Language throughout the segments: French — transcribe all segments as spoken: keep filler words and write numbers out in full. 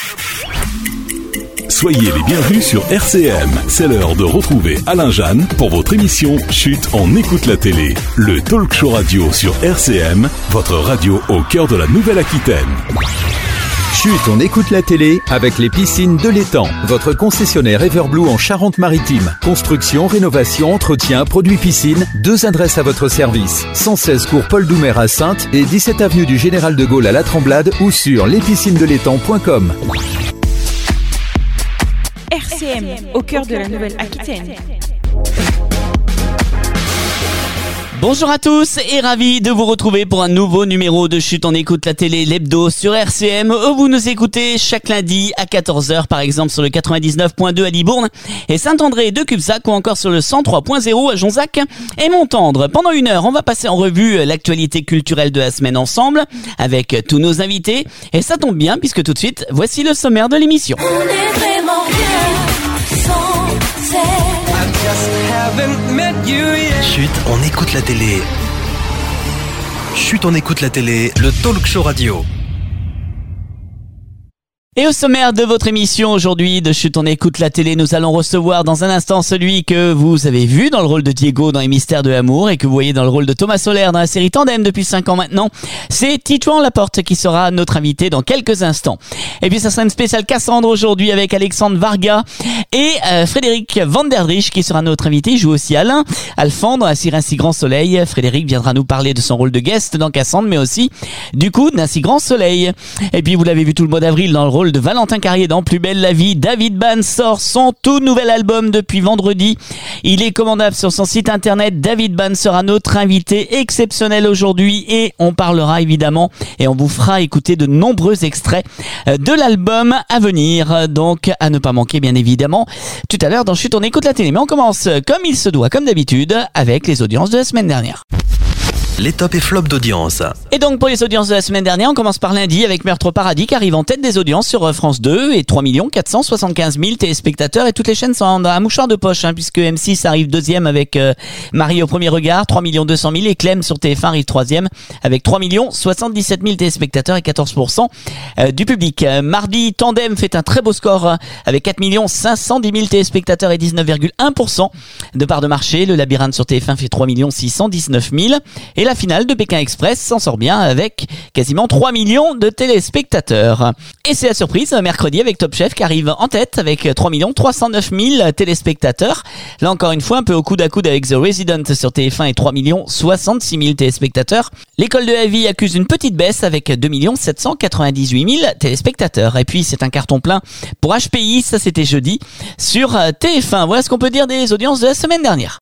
Soyez les bienvenus sur R C M. C'est l'heure de retrouver Alain Jeanne pour votre émission Chut, on écoute la télé. Le talk show radio sur R C M, votre radio au cœur de la Nouvelle-Aquitaine. Chut, on écoute la télé avec les piscines de l'Étang. Votre concessionnaire Everblue en Charente-Maritime. Construction, rénovation, entretien, produits piscine. Deux adresses à votre service. cent seize cours Paul Doumer à Saintes et dix-sept avenue du Général de Gaulle à La Tremblade ou sur les piscines de l'étang point com. R C M, au cœur de la Nouvelle-Aquitaine. Bonjour à tous et ravi de vous retrouver pour un nouveau numéro de Chut, on écoute la télé, l'hebdo sur R C M. Vous nous écoutez chaque lundi à quatorze heures par exemple sur le quatre-vingt-dix-neuf point deux à Libourne et Saint-André de Cubzac ou encore sur le cent trois point zéro à Jonzac et Montendre. Pendant une heure, on va passer en revue l'actualité culturelle de la semaine ensemble avec tous nos invités et ça tombe bien puisque tout de suite, voici le sommaire de l'émission. On est vraiment bien sans cesse. Chut, on écoute la télé. Chut, on écoute la télé, le talk show radio. Et au sommaire de votre émission aujourd'hui de Chut, on écoute la télé, nous allons recevoir dans un instant celui que vous avez vu dans le rôle de Diego dans Les Mystères de l'amour et que vous voyez dans le rôle de Thomas Solaire dans la série Tandem depuis cinq ans maintenant. C'est Titouan Laporte qui sera notre invité dans quelques instants. Et puis ça sera une spéciale Cassandre aujourd'hui avec Alexandre Varga et euh, Frédéric Vanderdrich qui sera notre invité. Il joue aussi Alain Alphand dans la série Un si grand soleil. Frédéric viendra nous parler de son rôle de guest dans Cassandre mais aussi du coup d'Un si grand soleil. Et puis vous l'avez vu tout le mois d'avril dans le rôle de Valentin Carrier dans Plus belle la vie. David Bann sort son tout nouvel album depuis vendredi. Il est commandable sur son site internet. David Bann sera notre invité exceptionnel aujourd'hui et on parlera évidemment et on vous fera écouter de nombreux extraits de l'album à venir. Donc à ne pas manquer bien évidemment tout à l'heure dans Chut, on écoute la télé. Mais on commence comme il se doit, comme d'habitude, avec les audiences de la semaine dernière. Les tops et flops d'audience. Et donc pour les audiences de la semaine dernière, on commence par lundi avec Meurtre au paradis qui arrive en tête des audiences sur France deux et trois millions quatre cent soixante-quinze mille téléspectateurs et toutes les chaînes sont dans un mouchoir de poche hein, puisque M six arrive deuxième avec euh, Marie au premier regard, trois millions deux cent mille et Clem sur T F un arrive troisième avec trois millions soixante-dix-sept mille téléspectateurs et quatorze pour cent euh, du public. Euh, mardi, Tandem fait un très beau score euh, avec quatre millions cinq cent dix mille téléspectateurs et dix-neuf virgule un pour cent de part de marché. Le Labyrinthe sur T F un fait trois millions six cent dix-neuf mille et la finale de Pékin Express s'en sort bien avec quasiment trois millions de téléspectateurs. Et c'est la surprise mercredi avec Top Chef qui arrive en tête avec trois millions trois cent neuf mille téléspectateurs. Là encore une fois un peu au coude à coude avec The Resident sur T F un et trois millions soixante-six mille téléspectateurs. L'école de la vie accuse une petite baisse avec deux millions sept cent quatre-vingt-dix-huit mille téléspectateurs. Et puis c'est un carton plein pour H P I, ça c'était jeudi, sur T F un. Voilà ce qu'on peut dire des audiences de la semaine dernière.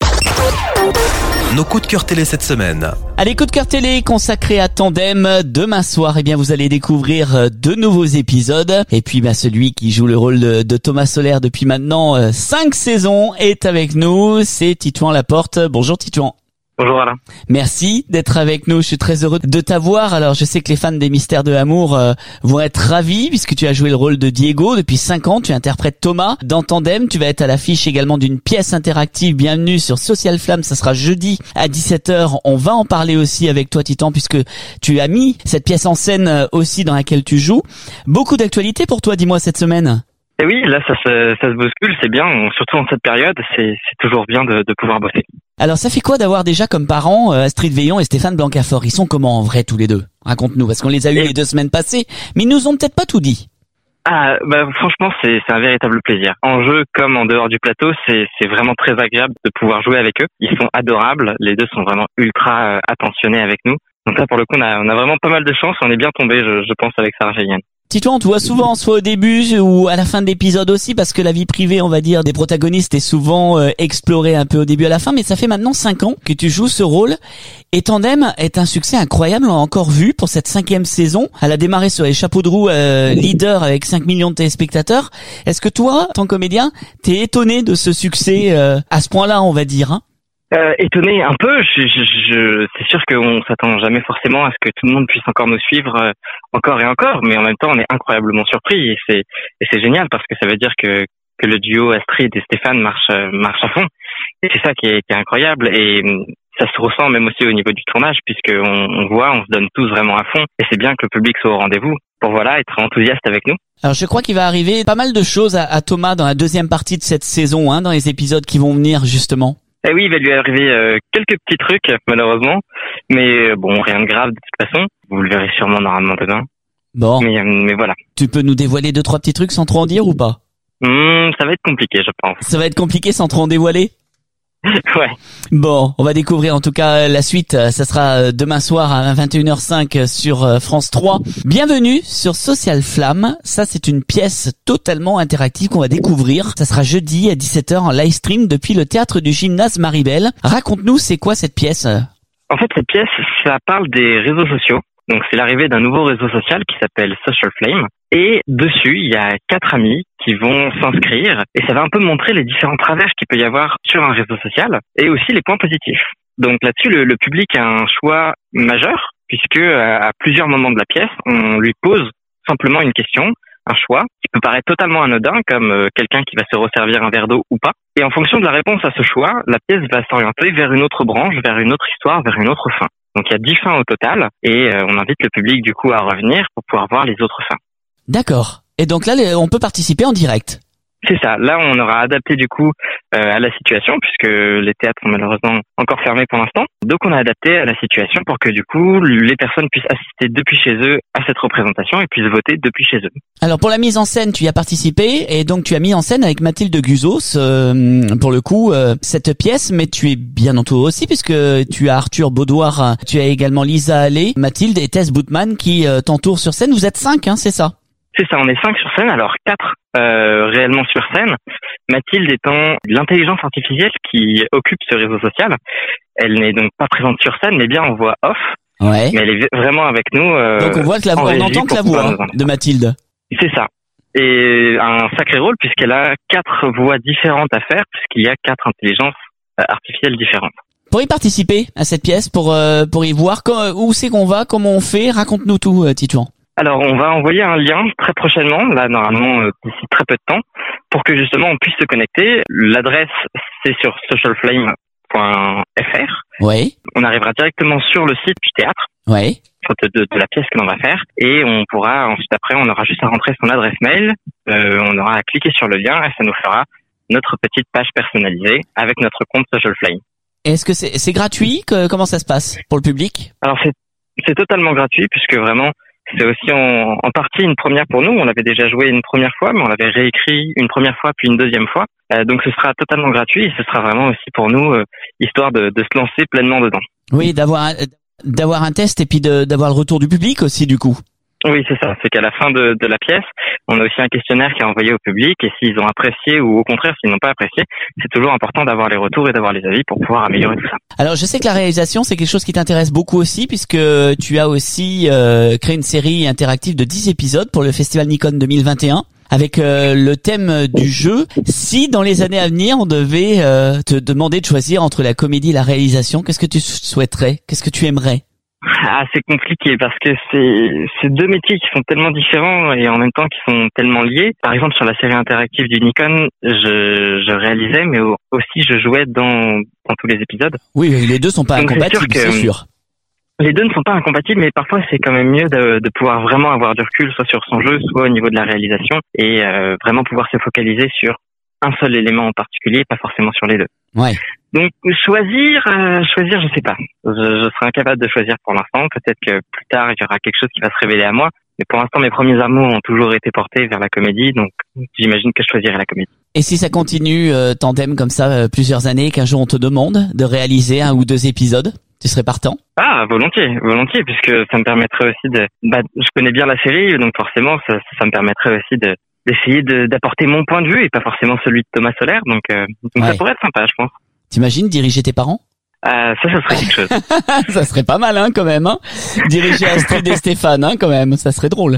Nos coups de cœur télé cette semaine. Allez, coup de cœur télé consacré à Tandem. Demain soir, eh bien, vous allez découvrir de nouveaux épisodes. Et puis, bah, celui qui joue le rôle de, de Thomas Solaire depuis maintenant euh, cinq saisons est avec nous. C'est Titouan Laporte. Bonjour Titouan. Bonjour Alain. Merci d'être avec nous, je suis très heureux de t'avoir. Alors je sais que les fans des Mystères de l'amour euh, vont être ravis puisque tu as joué le rôle de Diego depuis cinq ans, tu interprètes Thomas dans Tandem, tu vas être à l'affiche également d'une pièce interactive Bienvenue sur Social Flamme, ça sera jeudi à dix-sept heures, on va en parler aussi avec toi Titan puisque tu as mis cette pièce en scène aussi dans laquelle tu joues. Beaucoup d'actualités pour toi, dis-moi cette semaine. Et oui, là ça se, ça se bouscule, c'est bien, surtout en cette période, c'est, c'est toujours bien de, de pouvoir bosser. Alors ça fait quoi d'avoir déjà comme parents euh, Astrid Veillon et Stéphane Blancafort? Ils sont comment en vrai tous les deux? Raconte-nous, parce qu'on les a eus et... les deux semaines passées, mais ils nous ont peut-être pas tout dit. Ah, bah franchement c'est, c'est un véritable plaisir. En jeu comme en dehors du plateau, c'est, c'est vraiment très agréable de pouvoir jouer avec eux. Ils sont adorables, les deux sont vraiment ultra euh, attentionnés avec nous. Donc là pour le coup on a, on a vraiment pas mal de chance, on est bien tombé je, je pense avec Sarah Cheyenne. Titouan, on te voit souvent, soit au début ou à la fin de l'épisode aussi, parce que la vie privée, on va dire, des protagonistes est souvent euh, explorée un peu au début à la fin, mais ça fait maintenant cinq ans que tu joues ce rôle. Et Tandem est un succès incroyable, on l'a encore vu pour cette cinquième saison. Elle a démarré sur les chapeaux de roue euh, leader avec cinq millions de téléspectateurs. Est-ce que toi, en tant que comédien, t'es étonné de ce succès euh, à ce point-là, on va dire, hein? Euh, étonné un peu, je, je, je, c'est sûr qu'on s'attend jamais forcément à ce que tout le monde puisse encore nous suivre euh, encore et encore, mais en même temps on est incroyablement surpris et c'est et c'est génial parce que ça veut dire que que le duo Astrid et Stéphane marche marche à fond et c'est ça qui est, qui est incroyable et ça se ressent même aussi au niveau du tournage puisque on, on voit, on se donne tous vraiment à fond et c'est bien que le public soit au rendez-vous pour voilà être enthousiaste avec nous. Alors je crois qu'il va arriver pas mal de choses à, à Thomas dans la deuxième partie de cette saison, hein, dans les épisodes qui vont venir justement. Eh oui, il va lui arriver euh, quelques petits trucs malheureusement, mais euh, bon, rien de grave de toute façon. Vous le verrez sûrement normalement demain. Bon. Mais, euh, mais voilà. Tu peux nous dévoiler deux trois petits trucs sans trop en dire ou pas? Mmh, ça va être compliqué, je pense. Ça va être compliqué sans trop en dévoiler? Ouais. Bon, on va découvrir en tout cas la suite. Ça sera demain soir à vingt et une heures cinq sur France trois. Bienvenue sur Social Flamme. Ça, c'est une pièce totalement interactive qu'on va découvrir. Ça sera jeudi à dix-sept heures en live stream depuis le théâtre du gymnase Maribel. Raconte-nous, c'est quoi cette pièce? En fait, cette pièce, ça parle des réseaux sociaux. Donc, c'est l'arrivée d'un nouveau réseau social qui s'appelle Social Flame. Et dessus, il y a quatre amis qui vont s'inscrire. Et ça va un peu montrer les différents travers qu'il peut y avoir sur un réseau social et aussi les points positifs. Donc là-dessus, le, le public a un choix majeur puisque à, à plusieurs moments de la pièce, on lui pose simplement une question, un choix qui peut paraître totalement anodin comme euh, quelqu'un qui va se resservir un verre d'eau ou pas. Et en fonction de la réponse à ce choix, la pièce va s'orienter vers une autre branche, vers une autre histoire, vers une autre fin. Donc il y a dix fins au total et euh, on invite le public du coup à revenir pour pouvoir voir les autres fins. D'accord. Et donc là, on peut participer en direct. C'est ça. Là, on aura adapté du coup euh, à la situation puisque les théâtres sont malheureusement encore fermés pour l'instant. Donc on a adapté à la situation pour que du coup les personnes puissent assister depuis chez eux à cette représentation et puissent voter depuis chez eux. Alors pour la mise en scène, tu y as participé et donc tu as mis en scène avec Mathilde Guzos euh, pour le coup euh, cette pièce, mais tu es bien entouré aussi puisque tu as Arthur Baudoir, tu as également Lisa Allais, Mathilde et Tess Boutman qui euh, t'entourent sur scène. Vous êtes cinq, hein, c'est ça? C'est ça, on est cinq sur scène, alors quatre euh, réellement sur scène. Mathilde étant l'intelligence artificielle qui occupe ce réseau social. Elle n'est donc pas présente sur scène, mais bien en voix off. Ouais. Mais elle est vraiment avec nous. Euh, donc on voit que la voix, on entend que la voix de Mathilde. C'est ça. Et un sacré rôle puisqu'elle a quatre voix différentes à faire, puisqu'il y a quatre intelligences artificielles différentes. Pour y participer à cette pièce, pour euh, pour y voir, où c'est qu'on va, comment on fait, raconte-nous tout, euh, Titouan. Alors, on va envoyer un lien très prochainement, là, normalement, euh, d'ici très peu de temps, pour que justement on puisse se connecter. L'adresse, c'est sur social flame point f r. Oui. On arrivera directement sur le site du théâtre. Oui. De, de, de la pièce que l'on va faire. Et on pourra, ensuite après, on aura juste à rentrer son adresse mail, euh, on aura à cliquer sur le lien et ça nous fera notre petite page personnalisée avec notre compte Social Flame. Est-ce que c'est, c'est gratuit? que, Comment ça se passe pour le public? Alors, c'est, c'est totalement gratuit puisque vraiment, c'est aussi en, en partie une première pour nous. On l'avait déjà joué une première fois, mais on l'avait réécrit une première fois puis une deuxième fois. Euh, donc ce sera totalement gratuit et ce sera vraiment aussi pour nous euh, histoire de, de se lancer pleinement dedans. Oui, d'avoir un, d'avoir un test et puis de, d'avoir le retour du public aussi du coup. Oui, c'est ça. C'est qu'à la fin de, de la pièce, on a aussi un questionnaire qui est envoyé au public et s'ils ont apprécié ou au contraire s'ils n'ont pas apprécié, c'est toujours important d'avoir les retours et d'avoir les avis pour pouvoir améliorer tout ça. Alors, je sais que la réalisation, c'est quelque chose qui t'intéresse beaucoup aussi puisque tu as aussi euh, créé une série interactive de dix épisodes pour le Festival Nikon deux mille vingt et un avec euh, le thème du jeu. Si dans les années à venir, on devait euh, te demander de choisir entre la comédie et la réalisation, qu'est-ce que tu souhaiterais? Qu'est-ce que tu aimerais? Ah, c'est compliqué parce que c'est c'est deux métiers qui sont tellement différents et en même temps qui sont tellement liés. Par exemple, sur la série interactive du Nikon, je je réalisais, mais aussi je jouais dans dans tous les épisodes. Oui, les deux sont pas Donc, incompatibles, c'est sûr, c'est sûr. Les deux ne sont pas incompatibles, mais parfois c'est quand même mieux de, de pouvoir vraiment avoir du recul, soit sur son jeu, soit au niveau de la réalisation, et euh, vraiment pouvoir se focaliser sur un seul élément en particulier, pas forcément sur les deux. Ouais. Donc choisir, euh, choisir, je sais pas. Je, je serai incapable de choisir pour l'instant. Peut-être que plus tard il y aura quelque chose qui va se révéler à moi. Mais pour l'instant, mes premiers amours ont toujours été portés vers la comédie, donc j'imagine que je choisirai la comédie. Et si ça continue euh, tandem comme ça euh, plusieurs années, qu'un jour on te demande de réaliser un ou deux épisodes, tu serais partant? Ah, volontiers, volontiers, puisque ça me permettrait aussi de. Bah, je connais bien la série, donc forcément, ça, ça me permettrait aussi de d'essayer de, d'apporter mon point de vue et pas forcément celui de Thomas Solaire. Donc, euh, donc ouais. Ça pourrait être sympa, je pense. T'imagines diriger tes parents? Euh, ça, ça serait quelque chose. Ça serait pas mal, hein, quand même, hein. Diriger Astrid et Stéphane, hein, quand même. Ça serait drôle.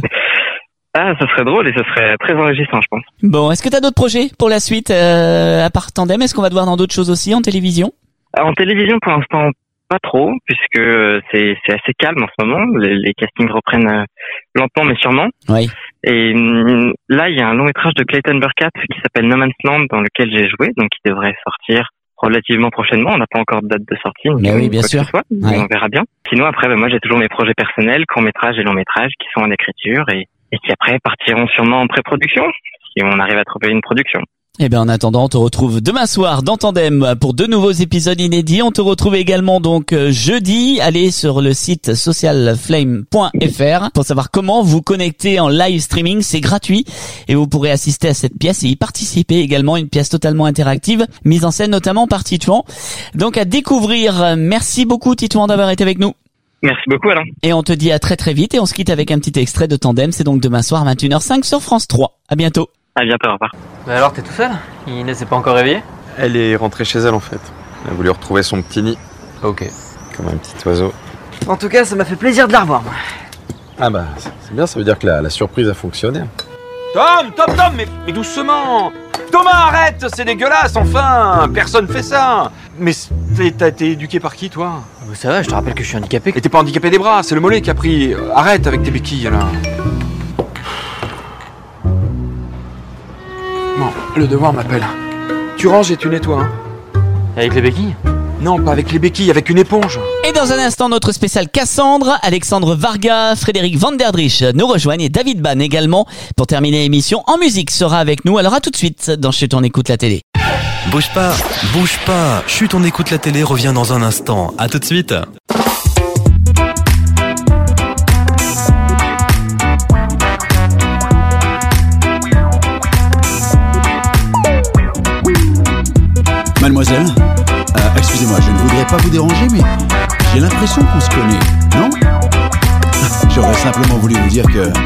Ah, ça serait drôle et ça serait très enrichissant, je pense. Bon, est-ce que t'as d'autres projets pour la suite, euh, à part Tandem? Est-ce qu'on va te voir dans d'autres choses aussi en télévision? En télévision, pour l'instant, pas trop, puisque c'est, c'est assez calme en ce moment. Les, les castings reprennent lentement, mais sûrement. Oui. Et là, il y a un long métrage de Clayton Burkhardt qui s'appelle No Man's Land, dans lequel j'ai joué, donc il devrait sortir relativement prochainement. On n'a pas encore de date de sortie. Mais oui, bien sûr. Soit, ouais. On verra bien. Sinon, après, ben, moi, j'ai toujours mes projets personnels, courts-métrages et longs-métrages qui sont en écriture et et qui après partiront sûrement en pré-production si on arrive à trouver une production. Eh bien, en attendant, on te retrouve demain soir dans Tandem pour deux nouveaux épisodes inédits. On te retrouve également donc jeudi. Allez sur le site socialflame point f r pour savoir comment vous connecter en live streaming. C'est gratuit et vous pourrez assister à cette pièce et y participer également. Une pièce totalement interactive, mise en scène notamment par Titouan. Donc à découvrir. Merci beaucoup Titouan d'avoir été avec nous. Merci beaucoup Alain. Et on te dit à très très vite et on se quitte avec un petit extrait de Tandem. C'est donc demain soir vingt et une heures cinq sur France trois. À bientôt. À bientôt, au revoir. Mais alors, t'es tout seul? Il ne s'est pas encore réveillé? Elle est rentrée chez elle en fait. Elle a voulu retrouver son petit nid. Ok. Comme un petit oiseau. En tout cas, ça m'a fait plaisir de la revoir, moi. Ah bah, c'est bien, ça veut dire que la, la surprise a fonctionné. Tom, Tom, Tom, mais, mais doucement. Thomas, arrête, c'est dégueulasse, enfin. Personne fait ça. Mais t'as été éduqué par qui, toi? Ça va, je te rappelle que je suis handicapé. Et t'es pas handicapé des bras, c'est le mollet qui a pris. Arrête avec tes béquilles, là. Bon, le devoir m'appelle. Tu ranges et tu nettoies, hein. Avec les béquilles? Non, pas avec les béquilles, avec une éponge. Et dans un instant, notre spécial Cassandre, Alexandre Varga, Frédéric Vanderdrich nous rejoignent et David Bann également. Pour terminer l'émission, En Musique sera avec nous. Alors à tout de suite dans Chut, on écoute la télé. Bouge pas, bouge pas. Chut, on écoute la télé revient dans un instant. À tout de suite. Mademoiselle, euh, excusez-moi, je ne voudrais pas vous déranger, mais j'ai l'impression qu'on se connaît, non? J'aurais simplement voulu vous dire que...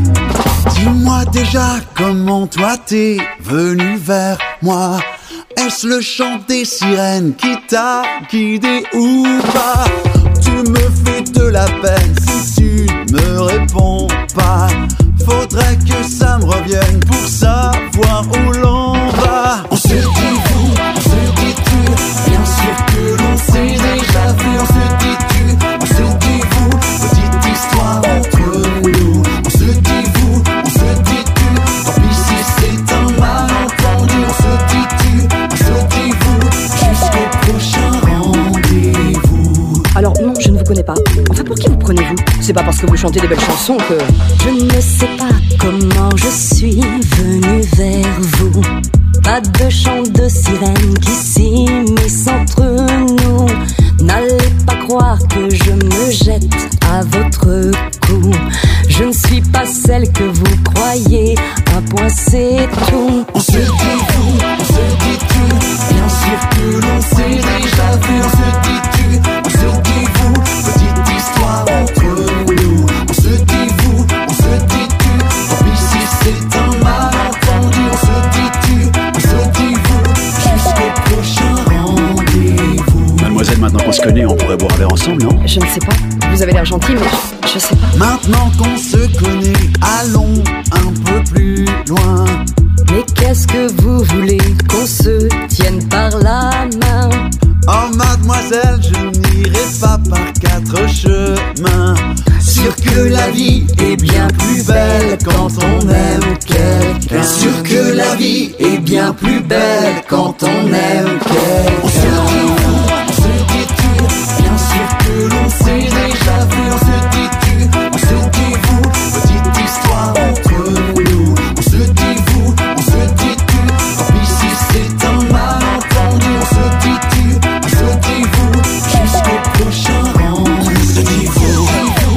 Dis-moi déjà comment toi t'es venu vers moi. Est-ce le chant des sirènes qui t'a guidé ou pas? Tu me fais de la peine si tu me réponds pas. Faudrait que ça me revienne pour savoir où l'on va. On se dit vous, on se dit tu, bien sûr que l'on s'est déjà vu. On se dit tu, on se dit vous, petite histoire entre nous. On se dit vous, on se dit tu, tant pis si c'est un malentendu. On se dit tu, on se dit vous, jusqu'au prochain rendez-vous. Alors non, je ne vous connais pas. Enfin, pour qui vous prenez-vous? C'est pas parce que vous chantez des belles chansons que... Je ne sais pas comment je suis venue vers vous. Pas de chant de sirène qui s'immisce entre nous. N'allez pas croire que je me jette à votre cou. Je ne suis pas celle que vous croyez. Un point c'est tout. On se dit vous, on se dit tu, bien sûr que l'on s'est déjà vu. On se dit tu, on se dit vous, petite histoire entre nous. On se dit vous, on se dit tu, tant pis si c'est un malentendu. On se dit tu, on se dit vous, jusqu'au prochain rendez-vous. Mademoiselle, maintenant qu'on se connaît, on pourrait boire un verre ensemble, non? Je ne sais pas. Vous avez l'air gentil, mais je, je sais pas. Maintenant qu'on se connaît, allons un peu plus loin. Mais qu'est-ce que vous voulez? Qu'on se tienne par la main? Oh mademoiselle, je n'irai pas par quatre chemins. Sûr que la vie est bien plus belle quand on aime quelqu'un. Sûr que la vie est bien plus belle quand on aime quelqu'un. On se dit vous, on se dit tu, bien sûr que l'on s'est déjà vu. On se dit tu, on se dit vous, petite histoire entre nous. On se dit vous, on se dit tu, tant pis si c'est un malentendu. On se dit tu, on se dit vous, jusqu'au prochain rendez-vous. On se dit vous,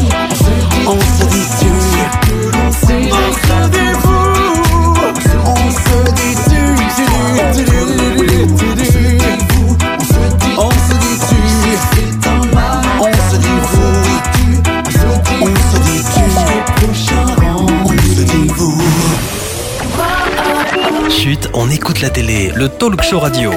on se dit tu, que l'on s'est déjà vu. On se dit tu, tu, tu, tu, tu, tu, tu. On se dit, on se dit tu, c'est un mal. On se dit vous, on se dit tu, jusqu'au prochain rendez-vous. On se dit vous. Chut, on écoute la télé, le talk show radio.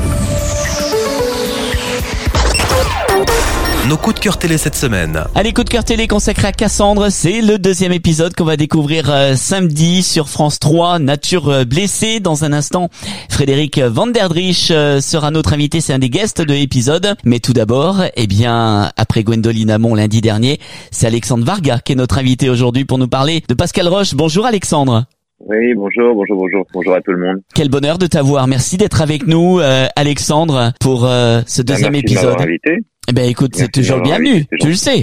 Nos coups de cœur télé cette semaine. Allez, coup de cœur télé consacré à Cassandre, c'est le deuxième épisode qu'on va découvrir euh, samedi sur France trois, Nature euh, blessée. Dans un instant, Frédéric Vanderdrich euh, sera notre invité, c'est un des guests de l'épisode. Mais tout d'abord, eh bien, après Gwendoline Amon lundi dernier, c'est Alexandre Varga qui est notre invité aujourd'hui pour nous parler de Pascal Roche. Bonjour Alexandre. Oui, bonjour, bonjour, bonjour, bonjour à tout le monde. Quel bonheur de t'avoir. Merci d'être avec nous, euh, Alexandre, pour euh, ce deuxième Merci épisode. de m'avoir invité. Eh ben écoute, Merci c'est toujours le bienvenu, invité, tu le sais.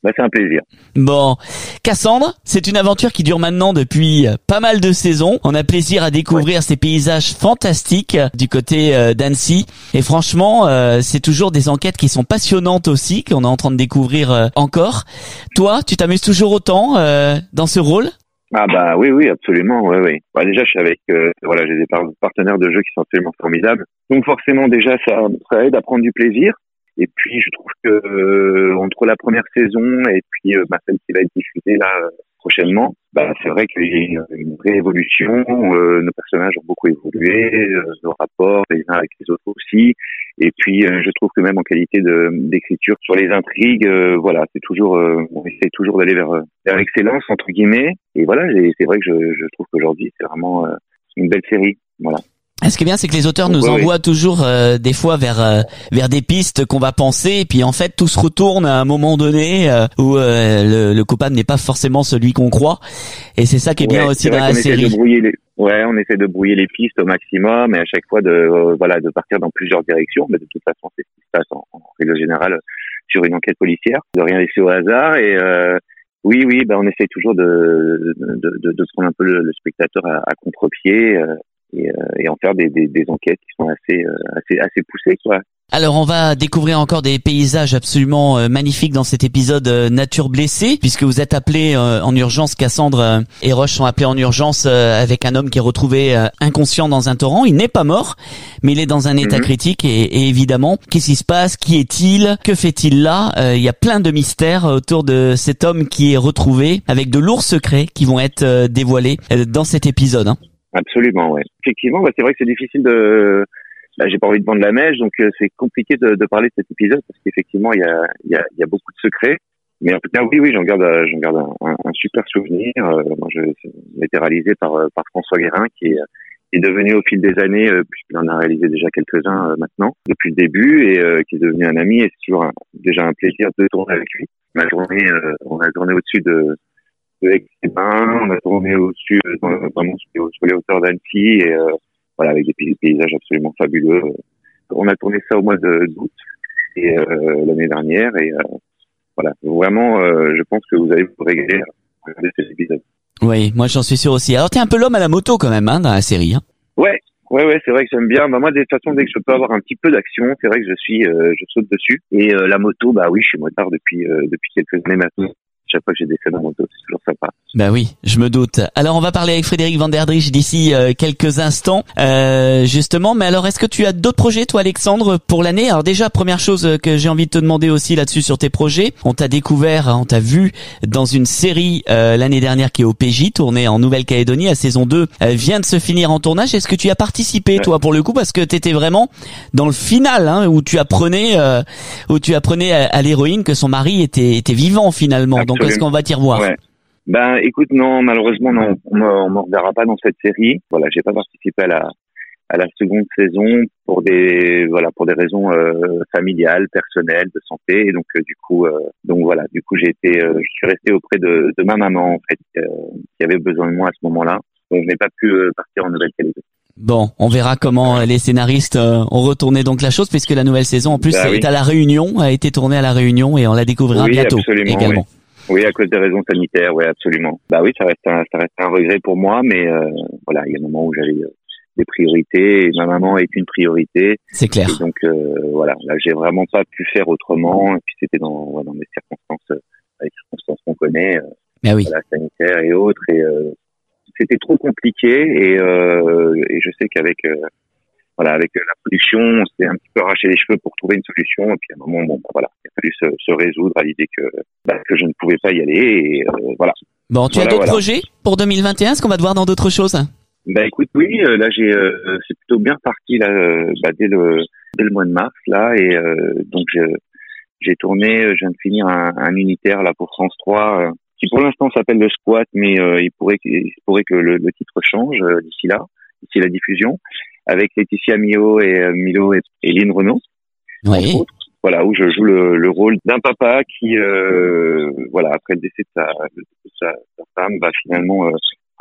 Bah, c'est un plaisir. Bon, Cassandre, c'est une aventure qui dure maintenant depuis pas mal de saisons. On a plaisir à découvrir ouais. ces paysages fantastiques du côté euh, d'Annecy. Et franchement, euh, c'est toujours des enquêtes qui sont passionnantes aussi, qu'on est en train de découvrir euh, encore. Toi, tu t'amuses toujours autant euh, dans ce rôle ? Ah bah oui, oui, absolument, oui, oui. Bah, déjà, je suis avec, euh, voilà, j'ai des par- partenaires de jeu qui sont absolument formidables. Donc forcément, déjà, ça, ça aide à prendre du plaisir. Et puis, je trouve que euh, entre la première saison et puis euh, bah, celle qui va être diffusée là euh, prochainement, bah, c'est vrai qu'il y a une, une vraie évolution. Euh, nos personnages ont beaucoup évolué, euh, nos rapports les uns avec les autres aussi. Et puis, euh, je trouve que même en qualité de d'écriture sur les intrigues, euh, voilà, c'est toujours, euh, on essaie toujours d'aller vers vers l'excellence entre guillemets. Et voilà, et c'est vrai que je, je trouve qu'aujourd'hui, c'est vraiment euh, une belle série. Voilà. Ce qui est bien, c'est que les auteurs nous oui, envoient oui. toujours euh, des fois vers euh, vers des pistes qu'on va penser, et puis en fait tout se retourne à un moment donné euh, où euh, le, le coupable n'est pas forcément celui qu'on croit. Et c'est ça qui est ouais, bien aussi dans la série. De brouiller les... Ouais, on essaie de brouiller les pistes au maximum, et à chaque fois de euh, voilà de partir dans plusieurs directions. Mais de toute façon, c'est ce qui se passe en, en règle générale sur une enquête policière, de rien laisser au hasard. Et euh, oui, oui, ben on essaie toujours de de, de, de prendre un peu le, le spectateur à, à contre-pied. Euh, Et, euh, et en faire des, des, des enquêtes qui sont assez, euh, assez, assez poussées, quoi. Alors on va découvrir encore des paysages absolument euh, magnifiques dans cet épisode euh, Nature blessée, puisque vous êtes appelés euh, en urgence, Cassandre euh, et Roche sont appelés en urgence euh, avec un homme qui est retrouvé euh, inconscient dans un torrent. Il n'est pas mort, mais il est dans un état mm-hmm. critique et, et évidemment, qu'est-ce qui se passe ? Qui est-il ? Que fait-il là ? euh, Il y a plein de mystères autour de cet homme qui est retrouvé, avec de lourds secrets qui vont être euh, dévoilés euh, dans cet épisode. Hein. Absolument, ouais. Effectivement, bah, c'est vrai que c'est difficile de... Bah, j'ai pas envie de vendre la mèche, donc euh, c'est compliqué de, de parler de cet épisode parce qu'effectivement, il y a, il y a, il y a beaucoup de secrets. Mais en tout cas, oui, oui, j'en garde, j'en garde un, un, un super souvenir. Euh, moi, je, ça a été réalisé par, par François Guérin, qui est, qui est devenu au fil des années, euh, puisqu'il en a réalisé déjà quelques-uns euh, maintenant, depuis le début, et euh, qui est devenu un ami. Et c'est toujours un, déjà un plaisir de tourner avec lui. On a tourné, euh, on a tourné au-dessus de avec ses mains, on a tourné au-dessus, dans, vraiment sur les hauteurs d'Annecy, et euh, voilà, avec des paysages absolument fabuleux. On a tourné ça au mois de, d'août et euh, l'année dernière, et euh, voilà, vraiment, euh, je pense que vous allez vous régaler à regarder cet épisode. Oui, moi j'en suis sûr aussi. Alors t'es un peu l'homme à la moto quand même, hein, dans la série. Hein. Ouais, ouais, ouais, c'est vrai que j'aime bien. Bah moi, de toute façon, dès que je peux avoir un petit peu d'action, c'est vrai que je suis, euh, je saute dessus. Et euh, la moto, bah oui, je suis motard depuis euh, depuis quelques années maintenant. Chaque fois que j'ai des scènes en moto, c'est toujours sympa. Bah oui, je me doute. Alors on va parler avec Frédéric Vanderdrich d'ici euh, quelques instants, euh, justement. Mais alors, est-ce que tu as d'autres projets, toi, Alexandre, pour l'année ? Alors déjà, première chose que j'ai envie de te demander aussi là-dessus sur tes projets, on t'a découvert, on t'a vu dans une série euh, l'année dernière qui est au P J, tournée en Nouvelle-Calédonie. La saison deux euh, vient de se finir en tournage. Est-ce que tu as participé, toi, pour le coup, parce que t'étais vraiment dans le final, hein, où tu apprenais, euh, où tu apprenais à, à l'héroïne que son mari était, était vivant finalement. Absolument. Donc est-ce qu'on va t'y revoir ? Ouais. Ben, écoute, non, malheureusement, non, on ne me reverra pas dans cette série. Voilà, j'ai pas participé à la à la seconde saison pour des voilà pour des raisons euh, familiales, personnelles, de santé. Et donc euh, du coup, euh, donc voilà, du coup, j'ai été, euh, je suis resté auprès de, de ma maman en fait, euh, qui avait besoin de moi à ce moment-là. Donc je n'ai pas pu euh, partir en Nouvelle-Calédonie. Bon, on verra comment les scénaristes euh, ont retourné donc la chose, puisque la nouvelle saison en plus bah, est oui. à La Réunion, a été tournée à La Réunion, et on la découvrira oui, bientôt également. Oui. Oui, à cause des raisons sanitaires, oui, absolument. Bah oui, ça reste un, ça reste un regret pour moi, mais euh, voilà, il y a un moment où j'avais euh, des priorités, et ma maman est une priorité. C'est clair. Et donc euh, voilà, là j'ai vraiment pas pu faire autrement, et puis c'était dans, ouais, dans des circonstances, euh, les circonstances qu'on connaît, euh, ah oui. voilà, sanitaires et autres, et euh, c'était trop compliqué, et, euh, et je sais qu'avec euh, voilà, avec la production, on s'est un petit peu arraché les cheveux pour trouver une solution. Et puis à un moment, bon, bah, voilà, il a fallu se, se résoudre à l'idée que bah, que je ne pouvais pas y aller. Et euh, voilà. Bon, tu voilà, as d'autres voilà. projets pour deux mille vingt et un ? Est-ce qu'on va te voir dans d'autres choses ? Bah écoute, oui, euh, là j'ai, euh, c'est plutôt bien parti là, euh, bah, dès le dès le mois de mars là, et euh, donc je, j'ai tourné, je viens de finir un, un unitaire là pour France trois. Euh, qui pour l'instant s'appelle Le Squat, mais euh, il pourrait il pourrait que le, le titre change euh, d'ici là, d'ici la diffusion, avec Laetitia Milo et euh, Milo et, et Lynn Renaud, oui. entre autres. Voilà, où je joue le, le rôle d'un papa qui, euh, voilà, après le décès de sa, de sa, sa femme, va finalement euh,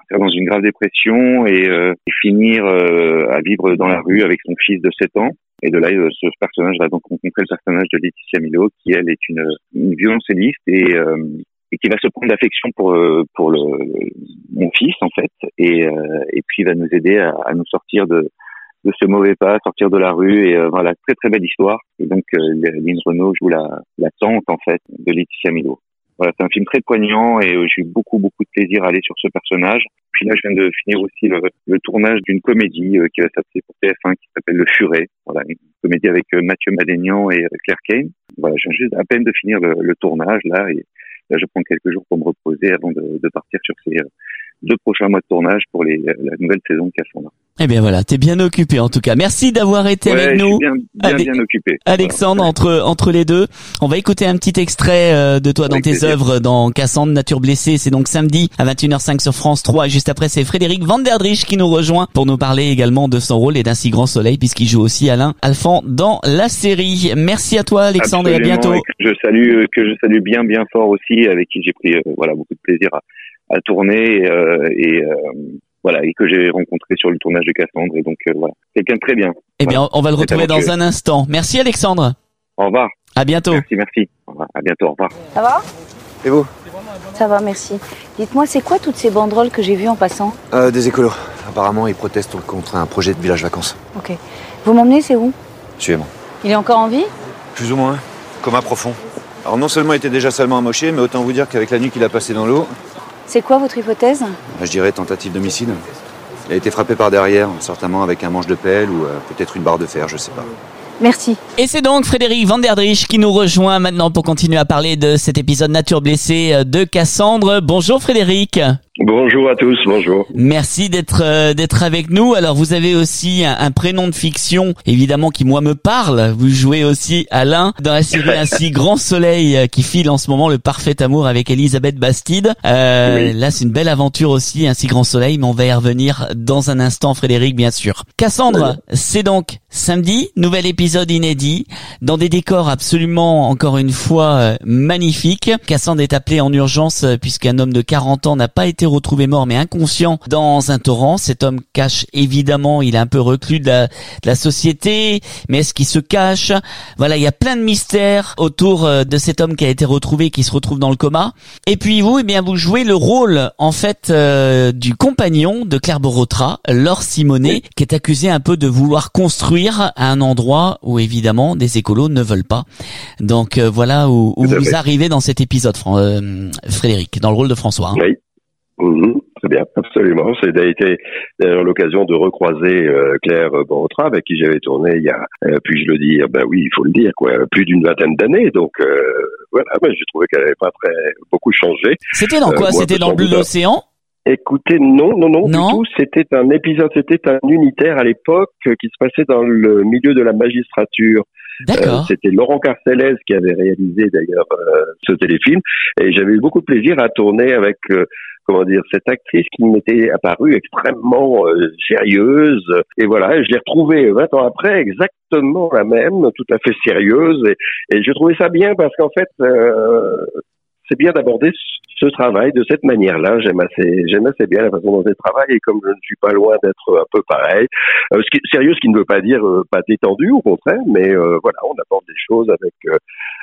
dans une grave dépression et, euh, et finir euh, à vivre dans la rue avec son fils de sept ans. Et de là, euh, ce personnage va donc rencontrer le personnage de Laetitia Milo, qui elle est une, une violoncelliste et, euh, et qui va se prendre d'affection pour euh, pour le, le mon fils en fait, et euh, et puis va nous aider à, à nous sortir de de ce mauvais pas, sortir de la rue, et euh, voilà, très très belle histoire. Et donc euh, Lynn Renaud joue la la tante en fait de Laetitia Milo. Voilà, c'est un film très poignant et euh, j'ai eu beaucoup beaucoup de plaisir à aller sur ce personnage. Puis là, je viens de finir aussi le, le tournage d'une comédie euh, qui va s'appeler pour T F un, qui s'appelle Le Furet. Voilà, une comédie avec euh, Mathieu Madénian et euh, Claire Kane. Voilà, je viens juste à peine de finir le, le tournage là, et là, je prends quelques jours pour me reposer avant de, de partir sur ces euh, deux prochains mois de tournage pour les, la nouvelle saison de Cassandra. Eh bien voilà, t'es bien occupé en tout cas. Merci d'avoir été ouais, avec je nous. suis bien, bien, Ale- bien occupé. Alexandre, voilà. entre entre les deux, on va écouter un petit extrait euh, de toi dans avec tes plaisir. œuvres dans Cassandre, Nature blessée. C'est donc samedi à vingt et une heures cinq sur France trois. Juste après, c'est Frédéric Vanderdrich qui nous rejoint pour nous parler également de son rôle et d'un si grand soleil, puisqu'il joue aussi Alain Alphand dans la série. Merci à toi Alexandre. Absolument, et à bientôt. Et que je salue, que je salue bien bien fort aussi, avec qui j'ai pris euh, voilà beaucoup de plaisir à, à tourner euh, et euh, voilà, et que j'ai rencontré sur le tournage de Cassandre, et donc euh, voilà, quelqu'un de très bien. Eh voilà. bien, on va le retrouver dans un instant. Merci Alexandre. Au revoir. À bientôt. Merci, merci. Au revoir. À bientôt, au revoir. Ça va? Et vous? Ça va, merci. Dites-moi, c'est quoi toutes ces banderoles que j'ai vues en passant? Euh, des écolos. Apparemment, ils protestent contre un projet de village vacances. Ok. Vous m'emmenez, c'est où? Suivez-moi. Il est encore en vie? Plus ou moins. Coma profond. Alors non seulement il était déjà salement amoché, mais autant vous dire qu'avec la nuit qu'il a passée dans l'eau... C'est quoi votre hypothèse? Je dirais tentative d'homicide. Il a été frappé par derrière, certainement avec un manche de pelle ou euh, peut-être une barre de fer, je sais pas. Merci. Et c'est donc Frédéric Vanderdrich qui nous rejoint maintenant pour continuer à parler de cet épisode Nature blessée de Cassandre. Bonjour Frédéric. Bonjour à tous, bonjour. Merci d'être euh, d'être avec nous. Alors vous avez aussi un, un prénom de fiction, évidemment, qui moi me parle. Vous jouez aussi Alain dans la série Ainsi grand soleil euh, qui file en ce moment le parfait amour avec Elisabeth Bastide. Euh, oui. Là c'est une belle aventure aussi, Ainsi grand soleil, mais on va y revenir dans un instant Frédéric, bien sûr. Cassandre, oui. C'est donc samedi, nouvel épisode inédit, dans des décors absolument, encore une fois, euh, magnifiques. Cassandre est appelée en urgence euh, puisqu'un homme de quarante ans n'a pas été retrouvé mort mais inconscient dans un torrent. Cet homme cache évidemment, il est un peu reclus de la, de la société, mais est-ce qu'il se cache? Voilà, il y a plein de mystères autour de cet homme qui a été retrouvé, qui se retrouve dans le coma. Et puis vous, eh bien vous jouez le rôle en fait euh, du compagnon de Claire Borotra, Laure Simonet, qui est accusé un peu de vouloir construire à un endroit où évidemment des écolos ne veulent pas. Donc euh, voilà où, où vous arrivez dans cet épisode, euh, Frédéric, dans le rôle de François. Hein. Oui. Mmh, très bien, absolument. C'est été d'ailleurs l'occasion de recroiser euh, Claire Borotra, avec qui j'avais tourné il y a, euh, puis-je le dire, ben oui, il faut le dire, quoi, plus d'une vingtaine d'années. Donc euh, voilà, mais j'ai trouvé qu'elle n'avait pas très beaucoup changé. C'était dans quoi? Euh, C'était dans Bleu l'Océan? Écoutez, non, non, non, non, du tout. C'était un épisode, c'était un unitaire à l'époque qui se passait dans le milieu de la magistrature. D'accord. Euh, c'était Laurent Carcellès qui avait réalisé d'ailleurs euh, ce téléfilm, et j'avais eu beaucoup de plaisir à tourner avec euh, comment dire, cette actrice qui m'était apparue extrêmement euh, sérieuse, et voilà, je l'ai retrouvée vingt ans après exactement la même, tout à fait sérieuse, et, et je trouvais ça bien parce qu'en fait euh, c'est bien d'aborder ce travail de cette manière-là. J'aime assez, j'aime assez bien la façon dont elle travaille, et comme je ne suis pas loin d'être un peu pareil, euh, ce qui, sérieux, ce qui ne veut pas dire euh, pas détendu, au contraire, mais euh, voilà, on aborde des choses avec, euh,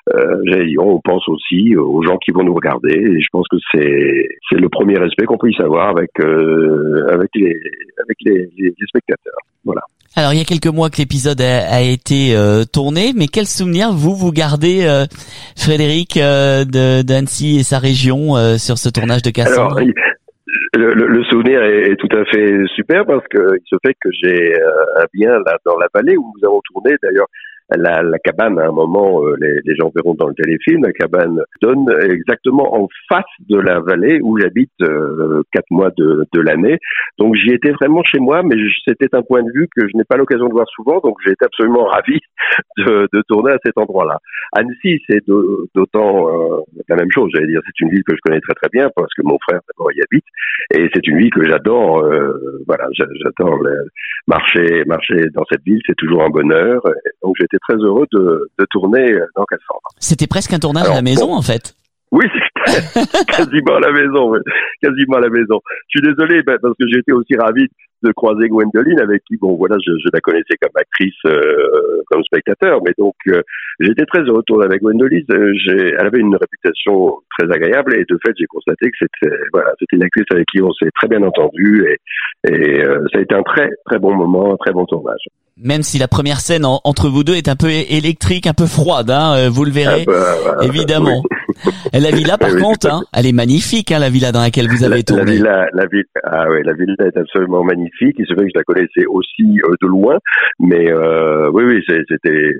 euh, on pense aussi aux gens qui vont nous regarder, et je pense que c'est, c'est le premier respect qu'on puisse avoir avec, euh, avec les, avec les, les, les spectateurs. Voilà. Alors il y a quelques mois que l'épisode a, a été euh, tourné, mais quel souvenir vous vous gardez, euh, Frédéric, euh, de d'Annecy et sa région euh, sur ce tournage de Cassandre? Alors, le, le, le souvenir est, est tout à fait super parce que il se fait que j'ai euh, un bien là dans la vallée où nous avons tourné. D'ailleurs, la, la cabane, à un moment, euh, les, les gens verront dans le téléfilm, la cabane donne exactement en face de la vallée où j'habite euh, quatre mois de, de l'année. Donc j'y étais vraiment chez moi, mais c'était un point de vue que je n'ai pas l'occasion de voir souvent, donc j'ai été absolument ravi de, de tourner à cet endroit-là. Annecy, c'est d'autant euh, la même chose, j'allais dire. C'est une ville que je connais très très bien parce que mon frère d'abord y habite, et c'est une ville que j'adore. Euh, voilà, j'adore marcher, marcher dans cette ville, c'est toujours un bonheur. Donc j'étais très heureux de, de tourner dans Cassandre. C'était presque un tournage Alors, à la maison, bon, en fait. Oui, quasiment à la maison, ouais. quasiment à la maison. Je suis désolé ben, parce que j'ai été aussi ravi de croiser Gwendoline, avec qui, bon, voilà, je, je la connaissais comme actrice, euh, comme spectateur, mais donc euh, j'étais très heureux de tourner avec Gwendoline. Euh, j'ai, elle avait une réputation très agréable et de fait, j'ai constaté que c'était, voilà, c'était une actrice avec qui on s'est très bien entendu et, et euh, ça a été un très très bon moment, un très bon tournage. Même si la première scène en, entre vous deux est un peu électrique, un peu froide, hein, vous le verrez, ah bah, bah, évidemment. Oui. La villa, par oui, contre, hein, elle est magnifique, hein, la villa dans laquelle vous avez la, tourné. La villa, la villa, ah ouais, la villa est absolument magnifique. Il se fait que je la connaissais aussi euh, de loin, mais euh, oui, oui, c'est, c'était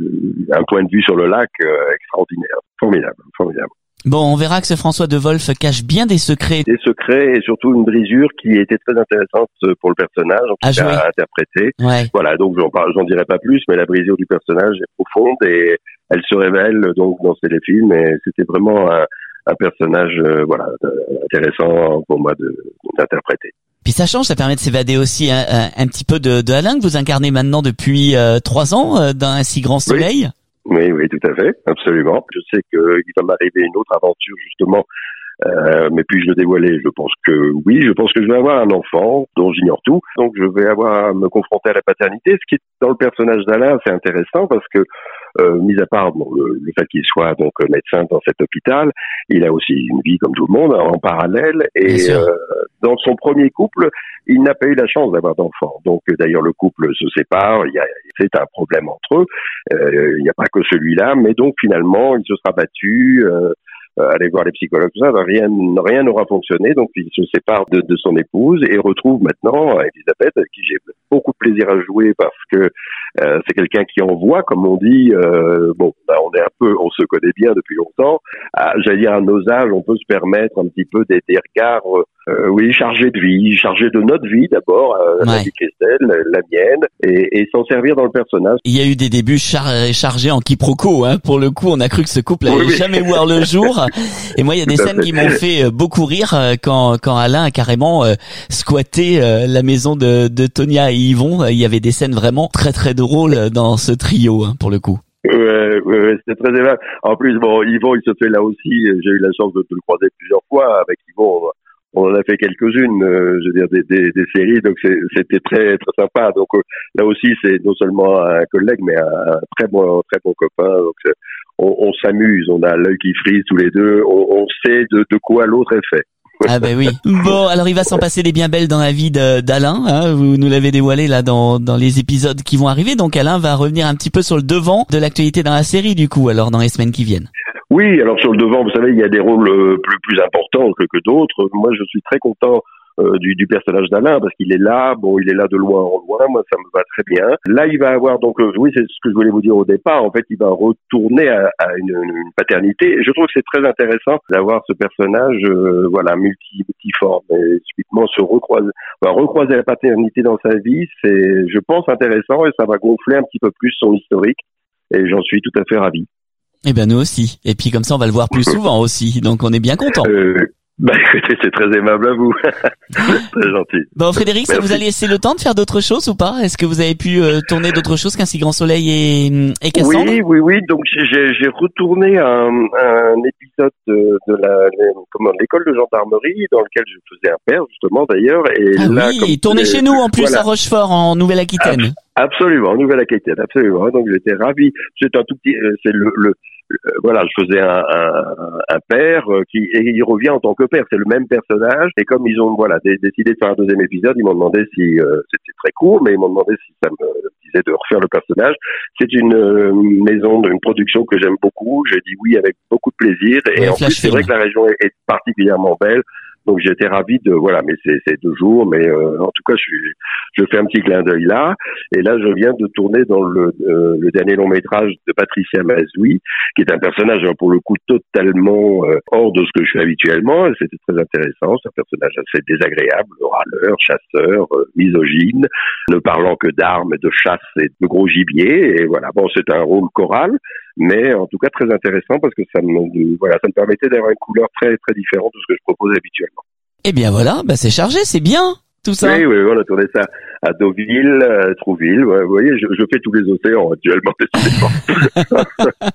un point de vue sur le lac euh, extraordinaire, formidable, formidable. Bon, on verra que ce François de Wolf cache bien des secrets. Des secrets et surtout une brisure qui était très intéressante pour le personnage, en tout cas à interpréter. Ouais. Voilà, donc j'en parle, j'en dirai pas plus, mais la brisure du personnage est profonde et elle se révèle donc dans ces téléfilms et c'était vraiment un, un personnage, euh, voilà, intéressant pour moi de, d'interpréter. Puis ça change, ça permet de s'évader aussi un, un, un petit peu de, de Alain que vous incarnez maintenant depuis euh, trois ans euh, dans Un si grand soleil. Oui. Oui, oui, tout à fait, absolument. Je sais qu'il va m'arriver une autre aventure, justement, euh, mais puis-je le dévoiler? Je pense que oui, je pense que je vais avoir un enfant dont j'ignore tout, donc je vais avoir à me confronter à la paternité. Ce qui est dans le personnage d'Alain, c'est intéressant parce que, euh, mis à part bon, le, le fait qu'il soit donc médecin dans cet hôpital, il a aussi une vie comme tout le monde en parallèle, et euh, dans son premier couple, il n'a pas eu la chance d'avoir d'enfant. Donc d'ailleurs le couple se sépare, il y a, c'est un problème entre eux, euh, il n'y a pas que celui-là, mais donc finalement il se sera battu, euh, euh, aller voir les psychologues, tout ça, rien rien n'aura fonctionné, donc il se sépare de, de son épouse et retrouve maintenant Elisabeth, avec qui j'ai beaucoup de plaisir à jouer parce que euh, c'est quelqu'un qui envoie, comme on dit, euh, bon, bah, on est un peu, on se connaît bien depuis longtemps, à, j'allais dire à nos âges, on peut se permettre un petit peu des, des regards, euh, oui, chargés de vie, chargés de notre vie d'abord, euh, ouais. La vie de Christelle, la mienne, et, et s'en servir dans le personnage. Il y a eu des débuts char- chargés en quiproquo, hein. Pour le coup, on a cru que ce couple allait oui, oui. jamais voir le jour. Et moi, il y a des scènes qui m'ont fait beaucoup rire quand quand Alain a carrément euh, squatté euh, la maison de, de Tonia et Yvon. Il y avait des scènes vraiment très très drôles dans ce trio, hein, pour le coup. Ouais, ouais, c'était très aimable. En plus, bon, Yvon, il se fait là aussi. J'ai eu la chance de, de le croiser plusieurs fois. Avec Yvon, on en a fait quelques-unes, euh, je veux dire des, des, des séries. Donc c'est, c'était très très sympa. Donc euh, là aussi, c'est non seulement un collègue, mais un, un très bon très bon copain. Donc on, on s'amuse, on a l'œil qui frise tous les deux. On, on sait de, de quoi l'autre est fait. Ah ben oui. Bon, alors il va s'en passer des bien belles dans la vie de, d'Alain. Hein, vous nous l'avez dévoilé là dans, dans les épisodes qui vont arriver. Donc Alain va revenir un petit peu sur le devant de l'actualité dans la série du coup, alors dans les semaines qui viennent. Oui, alors sur le devant, vous savez, il y a des rôles plus plus importants que, que d'autres. Moi, je suis très content euh, du, du personnage d'Alain parce qu'il est là. Bon, il est là de loin en loin. Moi, ça me va très bien. Là, il va avoir donc, euh, oui, c'est ce que je voulais vous dire au départ. En fait, il va retourner à, à une, une paternité. Et je trouve que c'est très intéressant d'avoir ce personnage, euh, voilà, multi multiforme et subitement se recroiser, enfin, recroiser la paternité dans sa vie. C'est, je pense, intéressant et ça va gonfler un petit peu plus son historique. Et j'en suis tout à fait ravi. Eh ben nous aussi. Et puis comme ça, on va le voir plus souvent aussi. Donc on est bien content. Euh, bah écoutez, c'est très aimable à vous. Très gentil. Bon Frédéric, ça vous a laissé le temps de faire d'autres choses ou pas? Est-ce que vous avez pu euh, tourner d'autres choses qu'un si grand soleil et, et Cassandre? Oui, oui, oui. Donc j'ai, j'ai retourné un, un épisode de, de la comment, l'école de gendarmerie dans lequel je faisais un père justement d'ailleurs. Et ah là, oui, tourné chez nous en plus voilà. À Rochefort en Nouvelle-Aquitaine. Absolument, Nouvelle-Aquitaine, absolument. Donc j'étais ravi. C'est un tout petit, c'est le, le voilà, je faisais un, un, un père qui et il revient en tant que père. C'est le même personnage. Et comme ils ont voilà décidé de faire un deuxième épisode, ils m'ont demandé si euh, c'était très court, mais ils m'ont demandé si ça me disait de refaire le personnage. C'est une euh, maison, une production que j'aime beaucoup. J'ai dit oui avec beaucoup de plaisir. Et ouais, en plus, c'est vrai que la région est, est particulièrement belle. Donc j'étais ravi de voilà, mais c'est, c'est deux jours, mais euh, en tout cas je suis, je fais un petit clin d'œil là, et là je viens de tourner dans le, euh, le dernier long métrage de Patricia Mazoui, qui est un personnage pour le coup totalement euh, hors de ce que je fais habituellement, et c'était très intéressant, c'est un personnage assez désagréable, râleur, chasseur, euh, misogyne, ne parlant que d'armes, de chasse et de gros gibier, et voilà, bon c'est un rôle choral, mais en tout cas très intéressant parce que ça me voilà ça me permettait d'avoir une couleur très très différente de ce que je propose habituellement. Eh bien voilà, bah c'est chargé, c'est bien. tout ça. Oui, oui, on a tourné ça à Deauville, à Trouville. Ouais, vous voyez, je, je fais tous les océans actuellement, décidément.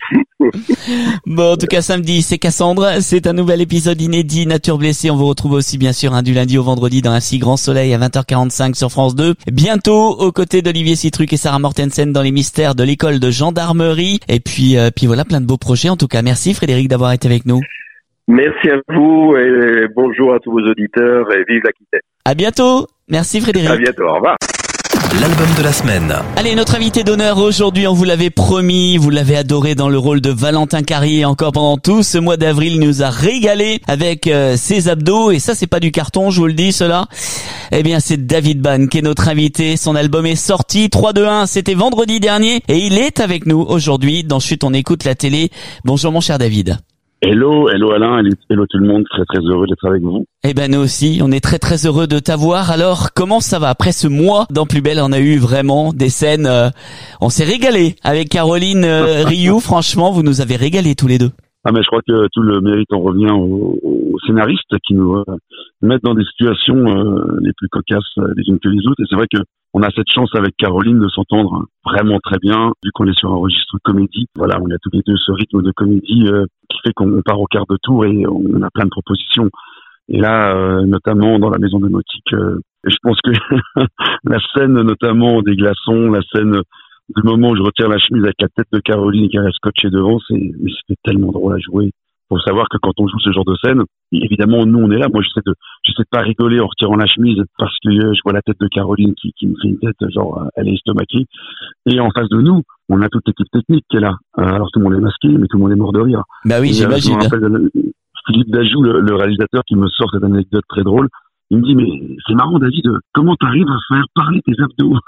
Bon, en tout cas, samedi, c'est Cassandre. C'est un nouvel épisode inédit, Nature blessée. On vous retrouve aussi, bien sûr, hein, du lundi au vendredi dans Un si grand soleil à vingt heures quarante-cinq sur France deux. Bientôt, aux côtés d'Olivier Citruc et Sarah Mortensen dans les mystères de l'école de gendarmerie. Et puis, euh, puis voilà, plein de beaux projets. En tout cas, merci Frédéric d'avoir été avec nous. Merci à vous et bonjour à tous vos auditeurs et vive l'Aquitaine. À bientôt. Merci Frédéric. À bientôt. Au revoir. L'album de la semaine. Allez, notre invité d'honneur aujourd'hui, on vous l'avait promis, vous l'avez adoré dans le rôle de Valentin Carrier encore pendant tout ce mois d'avril, il nous a régalé avec euh, ses abdos, et ça c'est pas du carton, je vous le dis cela. Eh bien c'est David Bann qui est notre invité, son album est sorti, trois deux un, c'était vendredi dernier, et il est avec nous aujourd'hui dans Chut on écoute la télé. Bonjour mon cher David. Hello, hello Alain, hello tout le monde, très très heureux d'être avec vous. Eh ben nous aussi, on est très très heureux de t'avoir. Alors, comment ça va? Après ce mois dans Plus Belle, on a eu vraiment des scènes, euh, on s'est régalé avec Caroline euh, Rioux, franchement, vous nous avez régalé tous les deux. Ah mais je crois que tout le mérite en revient aux, aux scénaristes qui nous euh, mettent dans des situations euh, les plus cocasses euh, les unes que les autres. Et c'est vrai que on a cette chance avec Caroline de s'entendre vraiment très bien, vu qu'on est sur un registre comédie. Voilà, on a tous les deux ce rythme de comédie euh, qui fait qu'on part au quart de tour et on a plein de propositions. Et là, euh, notamment dans la maison de Nautique, euh, je pense que la scène notamment des glaçons, la scène du moment où je retire la chemise avec la tête de Caroline qui reste scotchée devant, c'est, mais c'était tellement drôle à jouer. Faut savoir que quand on joue ce genre de scène, évidemment, nous, on est là. Moi, j'essaie de, j'essaie de pas rigoler en retirant la chemise parce que euh, je vois la tête de Caroline qui, qui me fait une tête, genre, euh, elle est estomaquée. Et en face de nous, on a toute l'équipe technique qui est là. Euh, alors, tout le monde est masqué, mais tout le monde est mort de rire. Bah oui, et, j'imagine. Euh, je me rappelle, euh, Philippe Dajou, le, le réalisateur, qui me sort cette anecdote très drôle. Il me dit, mais c'est marrant, David, comment t'arrives à faire parler tes abdos?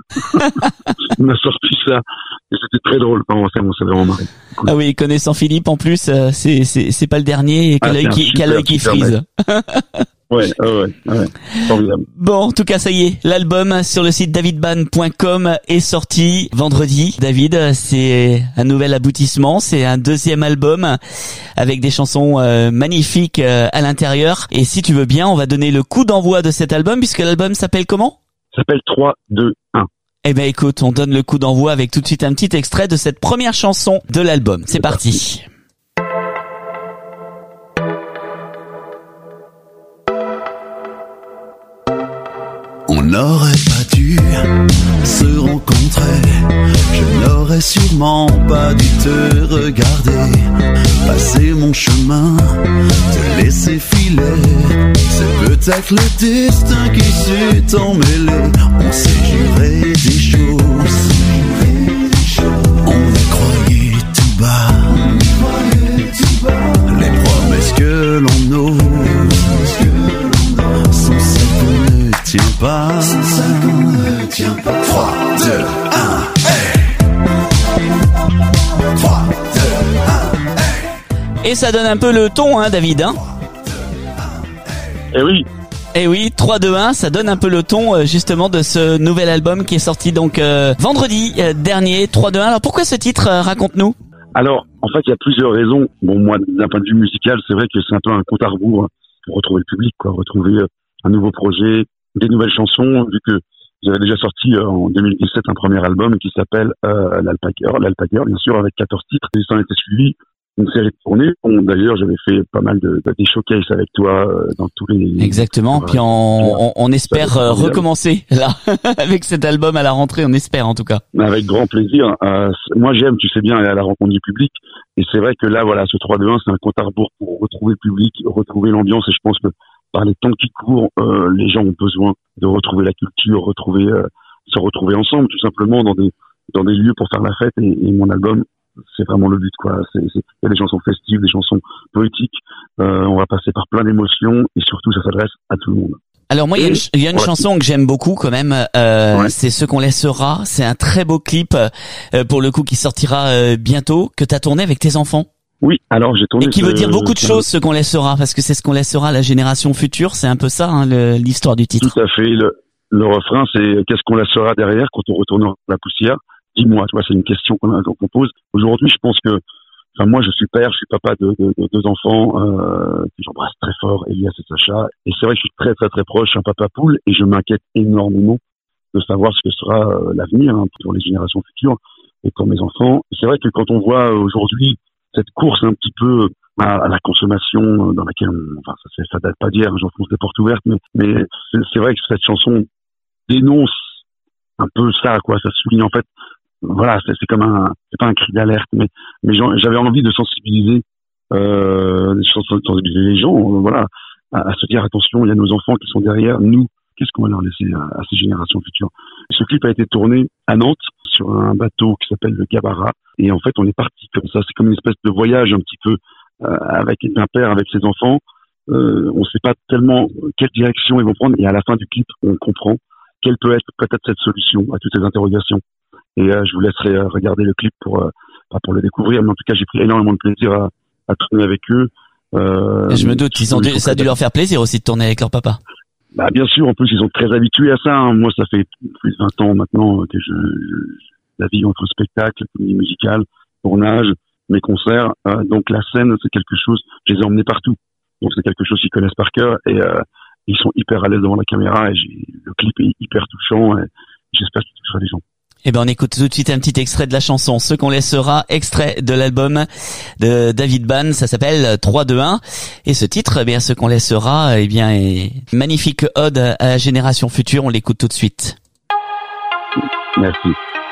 Il m'a sorti ça. Et c'était très drôle. Enfin, ça, on s'est vraiment marré. Cool. Ah oui, connaissant Philippe, en plus, euh, c'est, c'est, c'est pas le dernier et qu'a ah, l'œil qui, qu'a l'œil qui frise. Ouais, ouais, ouais, formidable. Bon, en tout cas, ça y est, l'album sur le site david bann point com est sorti vendredi. David, c'est un nouvel aboutissement, c'est un deuxième album avec des chansons euh, magnifiques euh, à l'intérieur. Et si tu veux bien, on va donner le coup d'envoi de cet album, puisque l'album s'appelle comment? S'appelle trois deux un. Eh ben écoute, on donne le coup d'envoi avec tout de suite un petit extrait de cette première chanson de l'album. C'est, c'est parti. parti. On n'aurait pas dû se rencontrer. Je n'aurais sûrement pas dû te regarder passer mon chemin, te laisser filer. C'est peut-être le destin qui s'est emmêlé. On s'est juré des choses, on y croyait tout bas. Les promesses que l'on ose sont celles qu'on ne tient pas. Sont celles qu'on ne tient pas. trois, deux, un, hey. trois, deux, un, hey. Et ça donne un peu le ton, hein, David, hein? Eh oui. Eh oui, trois deux un, ça donne un peu le ton justement de ce nouvel album qui est sorti donc euh, vendredi euh, dernier, trois deux un. Alors pourquoi ce titre, euh, raconte-nous? Alors, en fait, il y a plusieurs raisons. Bon, moi, d'un point de vue musical, c'est vrai que c'est un peu un compte à rebours pour retrouver le public, quoi, retrouver un nouveau projet, des nouvelles chansons, vu que j'avais déjà sorti euh, en deux mille dix-sept un premier album qui s'appelle euh, l'Alpagueur, l'Alpagueur, bien sûr, avec quatorze titres. Et ça en était suivi une série de tournées. Bon, d'ailleurs, j'avais fait pas mal de, de des showcases avec toi euh, dans tous les... Exactement, puis on, on, on espère euh, recommencer là avec cet album à la rentrée, on espère en tout cas. Avec grand plaisir. Euh, moi, j'aime, tu sais bien, aller à la rencontre du public. Et c'est vrai que là, voilà, ce trois deux un, c'est un compte à rebours pour retrouver le public, retrouver l'ambiance. Et je pense que par les temps qui courent, euh, les gens ont besoin de retrouver la culture, retrouver, euh, se retrouver ensemble, tout simplement dans des dans des lieux pour faire la fête. Et, et mon album, c'est vraiment le but, quoi. C'est, c'est, il y a des chansons festives, des chansons poétiques. Euh, on va passer par plein d'émotions et surtout, ça s'adresse à tout le monde. Alors moi, il y a une, il y a une chanson que j'aime beaucoup quand même. Euh, ouais. C'est Ce qu'on laissera. C'est un très beau clip euh, pour le coup qui sortira euh, bientôt, que t'as tourné avec tes enfants. Oui, alors j'ai tourné. Et qui veut dire beaucoup de choses, ce qu'on laissera, parce que c'est ce qu'on laissera à la génération future. C'est un peu ça, hein, le, l'histoire du titre. Tout à fait. Le, le refrain, c'est qu'est-ce qu'on laissera derrière quand on retournera la poussière. Dis-moi, tu vois, c'est une question qu'on, qu'on pose. Aujourd'hui, je pense que Enfin, moi, je suis père, je suis papa de, de, de deux enfants euh, que j'embrasse très fort, Elias et Sacha. Et c'est vrai que je suis très, très, très proche, je suis un papa poule, et je m'inquiète énormément de savoir ce que sera euh, l'avenir hein, pour les générations futures et pour mes enfants. Et c'est vrai que quand on voit aujourd'hui cette course un petit peu à, à la consommation dans laquelle on, enfin, ça, ça date pas d'hier, j'enfonce des portes ouvertes, mais, mais c'est, c'est vrai que cette chanson dénonce un peu ça, quoi. Ça souligne en fait, voilà, c'est, c'est comme un, c'est pas un cri d'alerte, mais, mais j'avais envie de sensibiliser, euh, sensibiliser les gens, voilà, à, à se dire attention, il y a nos enfants qui sont derrière nous. Qu'est-ce qu'on va leur laisser à, à ces générations futures? Ce clip a été tourné à Nantes sur un bateau qui s'appelle le Gabara, et en fait, on est parti comme ça. C'est comme une espèce de voyage un petit peu euh, avec un père, avec ses enfants. Euh, on ne sait pas tellement quelle direction ils vont prendre, et à la fin du clip, on comprend quelle peut être peut-être cette solution à toutes ces interrogations. Et euh, je vous laisserai euh, regarder le clip pour euh, pas pour le découvrir, mais en tout cas, j'ai pris énormément de plaisir à, à tourner avec eux. Euh, je me doute, ils ont dû, ça a dû leur faire plaisir aussi de tourner avec leur papa. Bah bien sûr, en plus ils sont très habitués à ça. Hein. Moi, ça fait plus de vingt ans maintenant que je, je navigue entre spectacle, comédie musicale, tournage, mes concerts. Euh, donc la scène, c'est quelque chose. Je les ai emmenés partout. Donc c'est quelque chose qu'ils connaissent par cœur et euh, ils sont hyper à l'aise devant la caméra. Et j'ai, le clip est hyper touchant. Et j'espère qu'il touchera les gens. Eh ben, on écoute tout de suite un petit extrait de la chanson Ce qu'on laissera, extrait de l'album de David Bann, ça s'appelle trois deux un, et ce titre, eh bien, Ce qu'on laissera, eh bien, est magnifique ode à la génération future, on l'écoute tout de suite. Merci.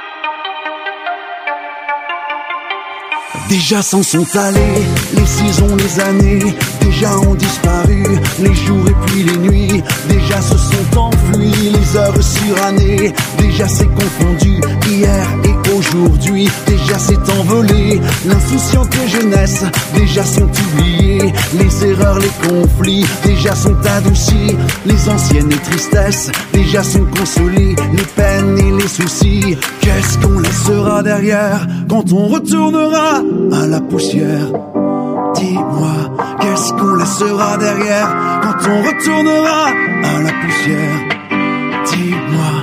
Déjà s'en sont allés, les saisons, les années, déjà ont disparu, les jours et puis les nuits, déjà se sont enfuis, les heures surannées, déjà c'est confondu, hier et aujourd'hui, déjà c'est envolé, l'insouciante jeunesse, déjà sont oubliées, les erreurs, les conflits, déjà sont adoucis, les anciennes tristesses, déjà sont consolées, les peines et les soucis, qu'est-ce qu'on laissera derrière quand on retournera à la poussière? Dis-moi, qu'est-ce qu'on laissera derrière quand on retournera à la poussière? Dis-moi.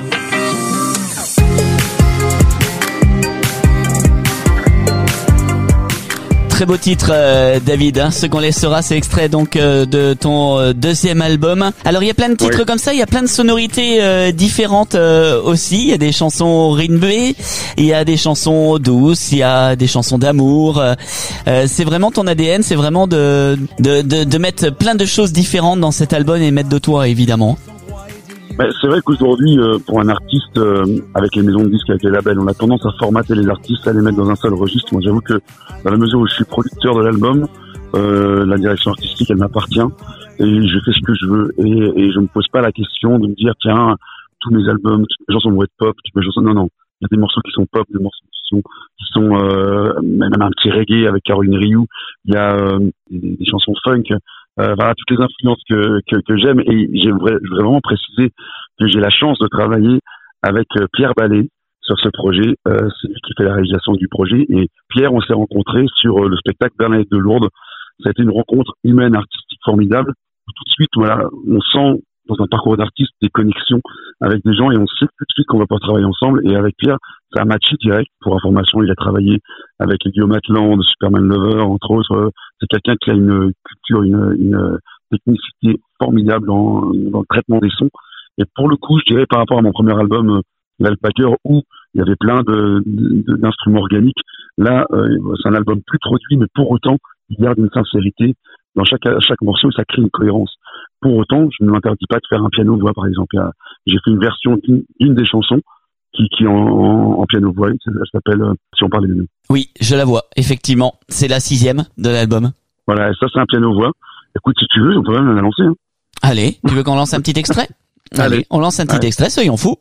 Très beau titre, euh, David. Hein. Ce qu'on laissera, c'est extrait donc euh, de ton euh, deuxième album. Alors il y a plein de titres oui. comme ça, il y a plein de sonorités euh, différentes euh, aussi. Il y a des chansons rythmées, il y a des chansons douces, il y a des chansons d'amour. Euh, c'est vraiment ton A D N, c'est vraiment de, de de de mettre plein de choses différentes dans cet album et mettre de toi évidemment. Ben, c'est vrai qu'aujourd'hui, euh, pour un artiste, euh, avec les maisons de disques, avec les labels, on a tendance à formater les artistes, à les mettre dans un seul registre. Moi, j'avoue que dans la mesure où je suis producteur de l'album, euh, la direction artistique, elle m'appartient et je fais ce que je veux. Et, et je me pose pas la question de me dire, tiens, tous mes albums, toutes mes chansons vont être pop, toutes mes chansons... Non, non. Il y a des morceaux qui sont pop, des morceaux qui sont, qui sont euh, même un petit reggae avec Caroline Rioux. Il y a euh, des, des chansons funk. Euh, voilà, toutes les influences que, que, que j'aime, et j'aimerais, je voudrais vraiment préciser que j'ai la chance de travailler avec euh, Pierre Ballet sur ce projet. Euh, c'est lui qui fait la réalisation du projet, et Pierre, on s'est rencontrés sur euh, le spectacle Bernadette de Lourdes. Ça a été une rencontre humaine, artistique formidable. Tout de suite, voilà, on sent dans un parcours d'artiste des connexions avec des gens, et on sait tout de suite qu'on va pouvoir travailler ensemble. Et avec Pierre, ça a matché direct. Pour information, il a travaillé avec Guillaume Atlan de Superman Lover, entre autres. C'est quelqu'un qui a une culture, une, une technicité formidable dans, dans le traitement des sons. Et pour le coup, je dirais par rapport à mon premier album, L'Alpacker, où il y avait plein de, de, d'instruments organiques, là, euh, c'est un album plus produit, mais pour autant, il garde une sincérité dans chaque, chaque morceau, ça crée une cohérence. Pour autant, je ne m'interdis pas de faire un piano-voix, par exemple. J'ai fait une version d'une, d'une des chansons qui, qui est en, en, en piano-voix. Ça s'appelle euh, Si on parlait de nous. Oui, je la vois, effectivement. C'est la sixième de l'album. Voilà, et ça, c'est un piano-voix. Écoute, si tu veux, on peut même la lancer. Hein. Allez, tu veux qu'on lance un petit extrait? Allez. Allez, on lance un petit Allez. extrait, soyons fous.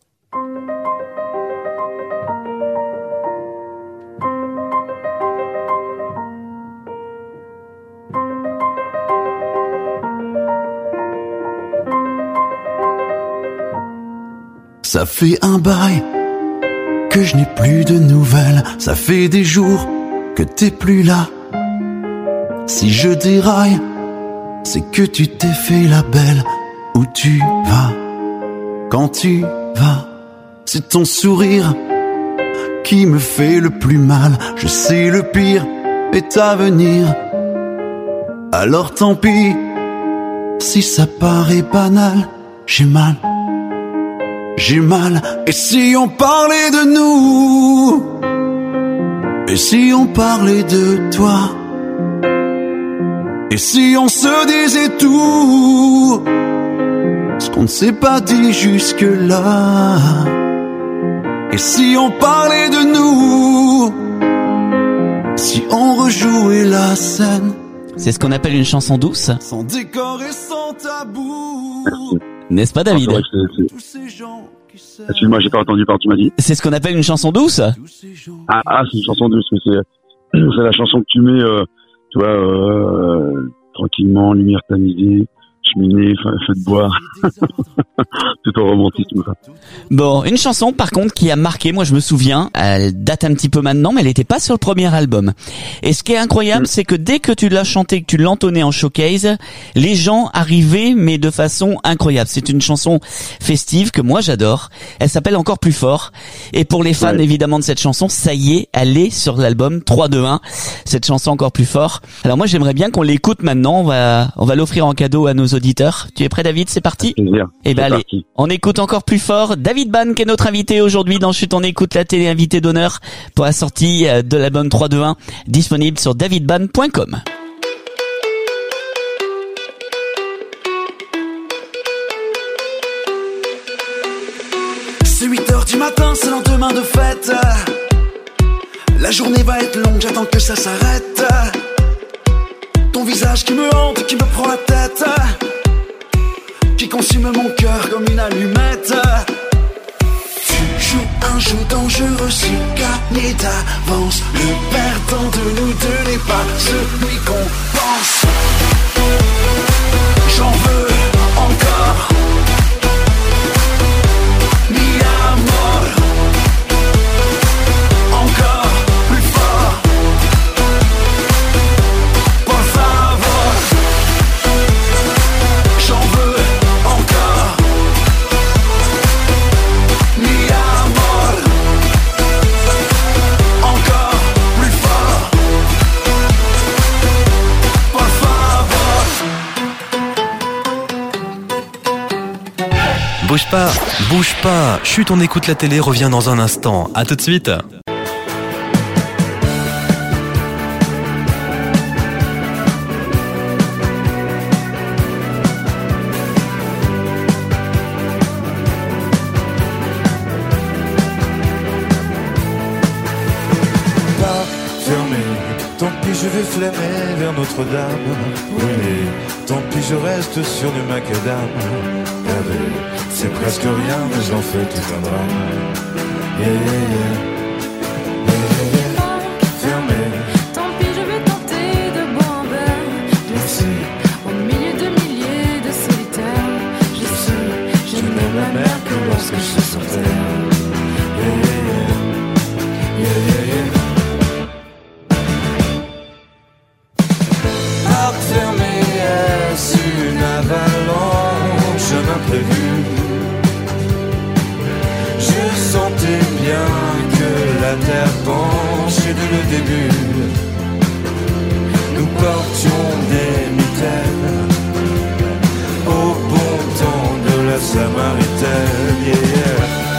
Ça fait un bail que je n'ai plus de nouvelles. Ça fait des jours que t'es plus là. Si je déraille, c'est que tu t'es fait la belle. Où tu vas, quand tu vas, c'est ton sourire qui me fait le plus mal. Je sais le pire, est à venir. Alors tant pis, si ça paraît banal, j'ai mal, j'ai mal. Et si on parlait de nous, et si on parlait de toi, et si on se disait tout ce qu'on ne s'est pas dit jusque-là, et si on parlait de nous, si on rejouait la scène. C'est ce qu'on appelle une chanson douce. Sans décor et sans tabou. N'est-ce pas, David? Excuse-moi, j'ai pas entendu par tu m'as dit. C'est ce qu'on appelle une chanson douce. Ah, ah c'est une chanson douce, mais c'est, c'est la chanson que tu mets, euh, tu vois, euh, tranquillement, lumière tamisée, cheminée, faites boire. Tout en romantisme. Bon, une chanson par contre qui a marqué, moi je me souviens, elle date un petit peu maintenant, mais elle n'était pas sur le premier album. Et ce qui est incroyable, mmh. c'est que dès que tu l'as chanté, que tu l'entonnais en showcase, les gens arrivaient, mais de façon incroyable. C'est une chanson festive que moi j'adore. Elle s'appelle Encore plus fort. Et pour les fans ouais. évidemment de cette chanson, ça y est, elle est sur l'album trois, deux, un. Cette chanson Encore plus fort. Alors moi j'aimerais bien qu'on l'écoute maintenant. On va, on va l'offrir en cadeau à nos auditeurs. Tu es prêt, David? C'est parti? Et ben allez, on écoute Encore plus fort. David Bann qui est notre invité aujourd'hui dans Chut on écoute la télé, invité d'honneur pour la sortie de l'album trois, deux, un, disponible sur david bann point com. C'est huit heures du matin, c'est lendemain de fête. La journée va être longue, j'attends que ça s'arrête. Ton visage qui me hante, qui me prend la tête, qui consume mon cœur comme une allumette. Tu joues un jeu dangereux, si gagné d'avance. Le perdant de nous deux n'est pas celui qu'on pense. J'en veux encore. Mi amor. Encore plus fort. Por favor. J'en veux encore. Mi amor. Encore plus fort. Por favor. Bouge pas, bouge pas. Chut, on écoute la télé, revient dans un instant. À tout de suite. Pas fermé, tant pis je vais flâner vers Notre-Dame. Brûlé, tant pis je reste sur du macadam. Gavé, c'est presque rien mais j'en fais tout un drame. Yeah, yeah, yeah. Yeah, yeah, yeah. Fermé, Tant pis, je vais tenter de boire un verre. Blessé, au milieu de milliers de solitaires. Je sais, je n'aime la mer que lorsque je suis sur terre. yeah, yeah, yeah. Yeah, yeah, yeah. Porte fermée, est-ce une avalanche, un imprévu? Je sentais bien que la terre penche et dès le début nous portions des mitaines au bon temps de la Samaritaine. Yeah, yeah.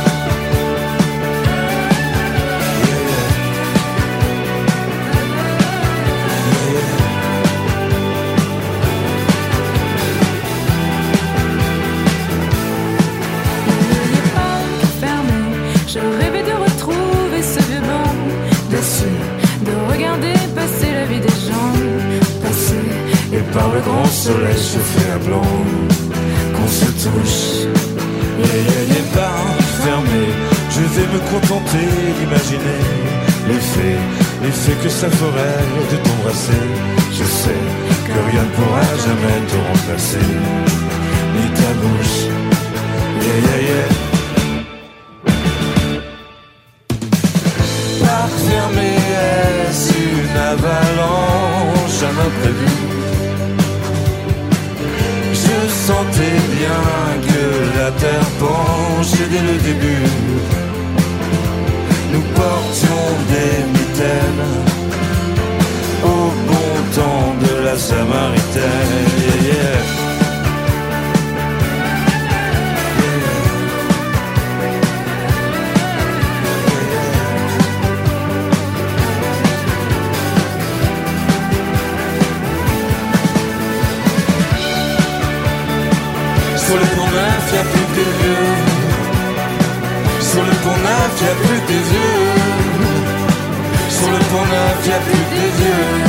Je rêvais de retrouver ce vieux banc, déçu de regarder passer la vie des gens. Passer Et par le grand soleil je fais un blanc qu'on se touche. Et les bars fermés, je vais me contenter d'imaginer l'effet, l'effet que ça ferait de t'embrasser. Je sais que rien ne pourra jamais te remplacer, ni ta bouche. Yeah, yeah, yeah. Par fermé, est-ce une avalanche, un imprévu? Je sentais bien que la terre penche et dès le début nous portions des mitaines au la Samaritaine. Yeah, yeah. Sur le pont neuf, y'a plus que des vieux. Sur le pont neuf, y'a plus que des vieux. Sur le pont neuf, y'a plus que des vieux.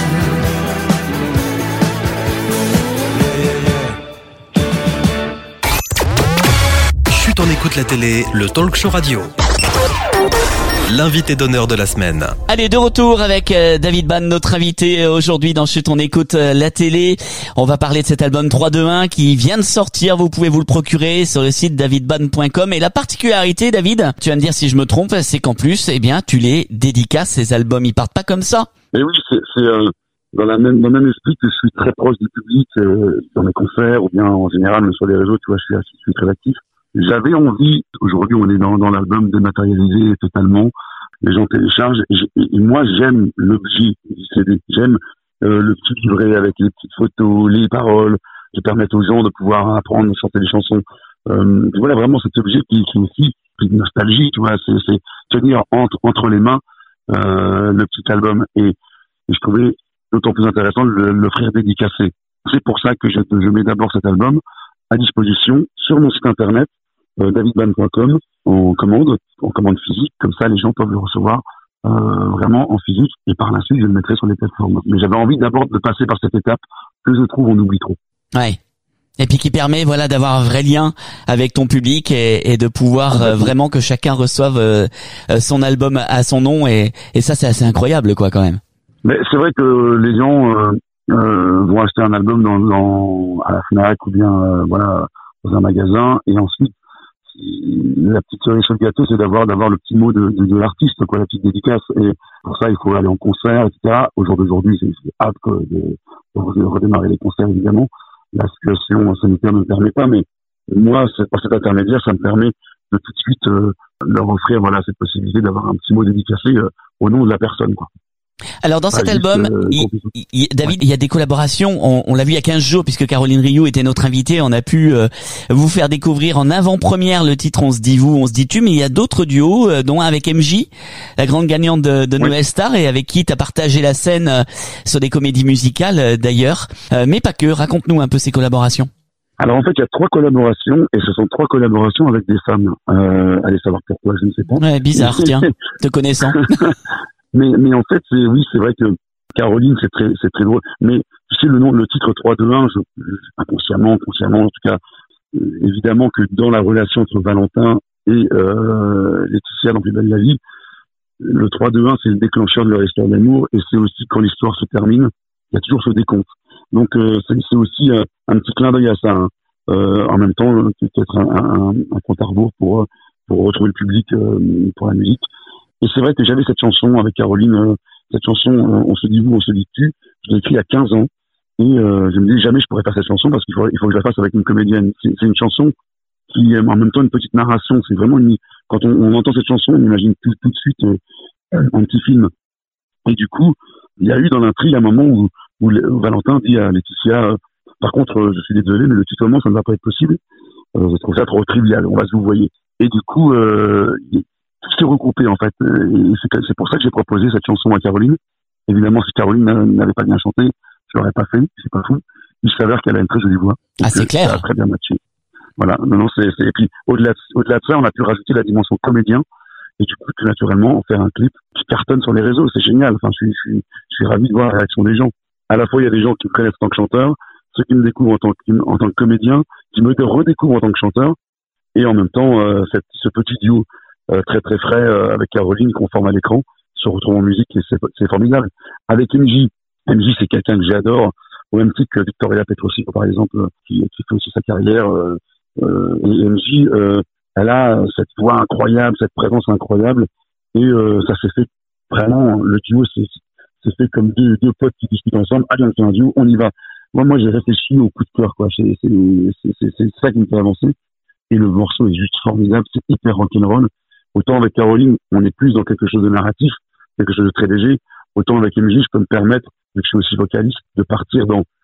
Chut, on écoute la télé, le talk show radio. L'invité d'honneur de la semaine. Allez, de retour avec euh, David Bann, notre invité euh, aujourd'hui dans Chut, on écoute euh, la télé. On va parler de cet album trois deux un qui vient de sortir. Vous pouvez vous le procurer sur le site david bann point com. Et la particularité, David, tu vas me dire si je me trompe, c'est qu'en plus, eh bien, tu les dédicaces. Ces albums, ils partent pas comme ça. Mais oui, c'est, c'est euh, dans la même dans le même esprit que je suis très proche du public euh, dans mes concerts ou bien en général sur les réseaux. Tu vois, je suis, je suis très actif. J'avais envie, aujourd'hui on est dans, dans l'album dématérialisé totalement, les gens téléchargent, et, et moi j'aime l'objet du C D, j'aime euh, le petit livret avec les petites photos, les paroles, qui permettent aux gens de pouvoir apprendre à chanter des chansons. Euh, voilà vraiment cet objet qui, qui est aussi une nostalgie, tu vois, c'est, c'est tenir entre, entre les mains euh, le petit album, et, et je trouvais d'autant plus intéressant de l'offrir dédicacé. C'est pour ça que je, je mets d'abord cet album à disposition sur mon site internet, Euh, david bann point com, en commande, en commande physique, comme ça les gens peuvent le recevoir euh, vraiment en physique, et par la suite je le mettrai sur les plateformes. Mais j'avais envie d'abord de passer par cette étape que je trouve on oublie trop. Ouais. Et puis qui permet voilà d'avoir un vrai lien avec ton public et, et de pouvoir euh, vraiment que chacun reçoive euh, son album à son nom, et, et ça c'est assez incroyable quoi quand même. Mais c'est vrai que les gens euh, euh, vont acheter un album dans, dans à la Fnac ou bien euh, voilà dans un magasin, et ensuite la petite cerise sur le gâteau, c'est d'avoir d'avoir le petit mot de, de, de l'artiste, quoi, la petite dédicace. Et pour ça, il faut aller en concert, et cetera. Au jour d'aujourd'hui, c'est, c'est hâte de, de redémarrer les concerts, évidemment. La situation sanitaire ne me permet pas, mais moi, c'est, par cet intermédiaire, ça me permet de tout de suite euh, leur offrir voilà cette possibilité d'avoir un petit mot dédicacé euh, au nom de la personne, quoi. Alors dans cet album, euh, il, il, David, il y a des collaborations, on, on l'a vu il y a quinze jours puisque Caroline Rioux était notre invitée, on a pu euh, vous faire découvrir en avant-première le titre On se dit vous, on se dit tu, mais il y a d'autres duos, euh, dont un avec M J, la grande gagnante de, de oui. Nouvelle Star, et avec qui tu as partagé la scène euh, sur des comédies musicales euh, d'ailleurs, euh, mais pas que, raconte-nous un peu ces collaborations. Alors en fait, il y a trois collaborations, et ce sont trois collaborations avec des femmes. Euh, allez savoir pourquoi, je ne sais pas. Ouais, bizarre, tiens, te connaissant. Mais, mais en fait, c'est, oui, c'est vrai que Caroline, c'est très, c'est très drôle. Mais, tu sais, le nom, le titre trois deux un, je, inconsciemment, consciemment, en tout cas, euh, évidemment que dans la relation entre Valentin et, euh, Laetitia dans Plus belle la vie, le trois deux un, c'est le déclencheur de leur histoire d'amour, et c'est aussi quand l'histoire se termine, il y a toujours ce décompte. Donc, euh, c'est, c'est aussi un, un petit clin d'œil à ça, hein. Euh, en même temps, c'est peut-être un, un, un compte à rebours pour, pour retrouver le public, euh, pour la musique. Et c'est vrai que j'avais cette chanson avec Caroline, euh, cette chanson euh, On se dit vous, on se dit tu, je l'ai écrite il y a quinze ans, et euh, je me dis jamais je pourrais faire cette chanson parce qu'il faut, il faut que je la fasse avec une comédienne. C'est, c'est une chanson qui est en même temps une petite narration, c'est vraiment une, quand on, on entend cette chanson, on imagine tout, tout de suite euh, un petit film. Et du coup, il y a eu dans l'intrigue un moment où, où, où Valentin dit à Laetitia, euh, par contre, euh, je suis désolé, mais le tutoiement, ça ne va pas être possible. Euh, je trouve ça trop trivial, on va se vous voyer. Et du coup, euh, tout s'est regroupé en fait, et c'est, c'est pour ça que j'ai proposé cette chanson à Caroline. Évidemment, si Caroline n'avait pas bien chanté, je l'aurais pas fait, c'est pas fou. Il s'avère qu'elle a une très jolie voix. Ah, c'est clair. Ça a très bien matché. Voilà, non, non, c'est, c'est, et puis au-delà de, au-delà de ça, on a pu rajouter la dimension comédien, et du coup, tout naturellement, en faire un clip qui cartonne sur les réseaux, c'est génial. Enfin, je suis, je suis, je suis ravi de voir la réaction des gens. À la fois, il y a des gens qui me connaissent en tant que chanteur, ceux qui me découvrent en tant que, en tant que comédien, qui me redécouvrent en tant que chanteur, et en même temps, euh, cette, ce petit duo Euh, très très frais euh, avec Caroline qu'on forme à l'écran se retrouve en musique, et c'est, c'est formidable. Avec M J, M J c'est quelqu'un que j'adore, au même titre que Victoria Petrossi par exemple, qui, qui fait aussi sa carrière, euh, euh, et M J euh, elle a cette voix incroyable, cette présence incroyable, et euh, ça s'est fait vraiment, le duo c'est, c'est fait comme deux, deux potes qui discutent ensemble. Allez, on fait un duo, on y va. Moi moi j'ai réfléchi au coup de cœur, quoi. C'est, c'est, c'est, c'est, c'est ça qui me fait avancer, et le morceau est juste formidable, c'est hyper rock'n'roll. Autant avec Caroline, on est plus dans quelque chose de narratif, quelque chose de très léger. Autant avec M J, je peux me permettre, vu que je suis aussi vocaliste, de partir dans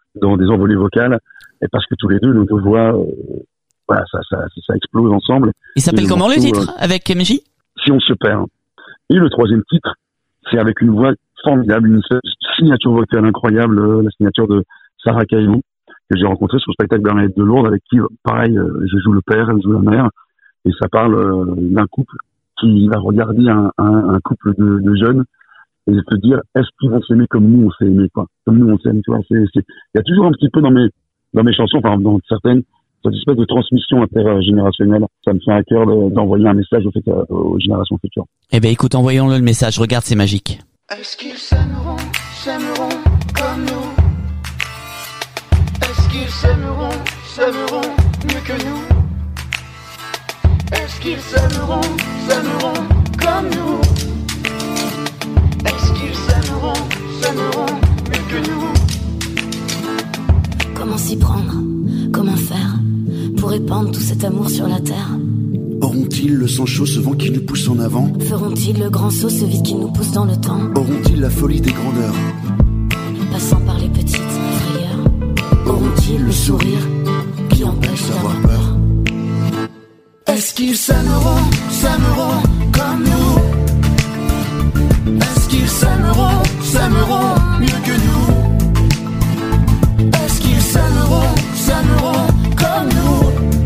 dans des envolées vocales, et parce que tous les deux, nos deux voix, euh, voilà, ça, ça, ça explose ensemble. Il s'appelle le comment morceau, le titre euh, avec M J? Si on se perd. Et le troisième titre, c'est avec une voix formidable, une signature vocale incroyable, euh, la signature de Sarah Caillou, que j'ai rencontrée sur le spectacle Bernadette de Lourdes, avec qui, pareil, euh, je joue le père, elle joue la mère, et ça parle euh, d'un couple qui va regarder un, un, un couple de, de jeunes et se dire, est-ce qu'ils vont s'aimer comme nous on s'est aimé, quoi, comme nous on s'aime, tu vois. C'est, c'est, il y a toujours un petit peu dans mes dans mes chansons, enfin dans certaines, cette espèce de transmission intergénérationnelle. Ça me fait à cœur de, d'envoyer un message au fait, aux générations futures. Eh ben écoute, envoyons-le le message. Regarde, c'est magique. Est-ce qu'ils s'aimeront, s'aimeront comme nous? Est-ce qu'ils s'aimeront, s'aimeront mieux que nous? Est-ce qu'ils s'aimeront, s'aimeront comme nous? Est-ce qu'ils s'aimeront, s'aimeront mieux que nous? Comment s'y prendre? Comment faire pour répandre tout cet amour sur la terre? Auront-ils le sang chaud, ce vent qui nous pousse en avant? Feront-ils le grand saut, ce vide qui nous pousse dans le temps? Auront-ils la folie des grandeurs? Passant par les petites frayeurs. Auront-ils le sourire qui empêche d'avoir peur? Est-ce qu'ils s'aimeront, s'aimeront comme nous? Est-ce qu'ils s'aimeront, s'aimeront mieux que nous? Est-ce qu'ils s'aimeront, s'aimeront comme nous?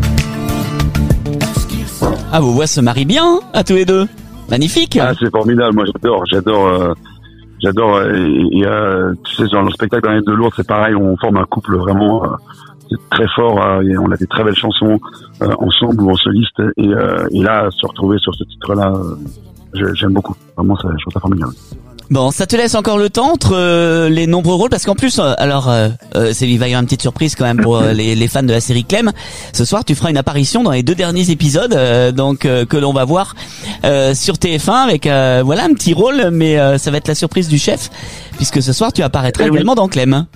Ah, vos voix se marient bien, à tous les deux. Magnifique. Ah, c'est formidable. Moi, j'adore, j'adore, euh, j'adore. Et, et euh, tu sais, dans le spectacle Bernadette de Lourdes, c'est pareil. On forme un couple vraiment euh, c'est très fort. Euh, et on a des très belles chansons euh, ensemble ou en soliste. Et, euh, et là, se retrouver sur ce titre-là, euh, j'aime beaucoup. Vraiment, ça, je trouve ça formidable. Bon, ça te laisse encore le temps entre euh, les nombreux rôles, parce qu'en plus, euh, alors, euh, euh, c'est, il va y avoir une petite surprise quand même pour euh, les, les fans de la série Clem. Ce soir, tu feras une apparition dans les deux derniers épisodes, euh, donc euh, que l'on va voir euh, sur T F un avec euh, voilà un petit rôle, mais euh, ça va être la surprise du chef, puisque ce soir tu apparaîtras Et également oui. dans Clem.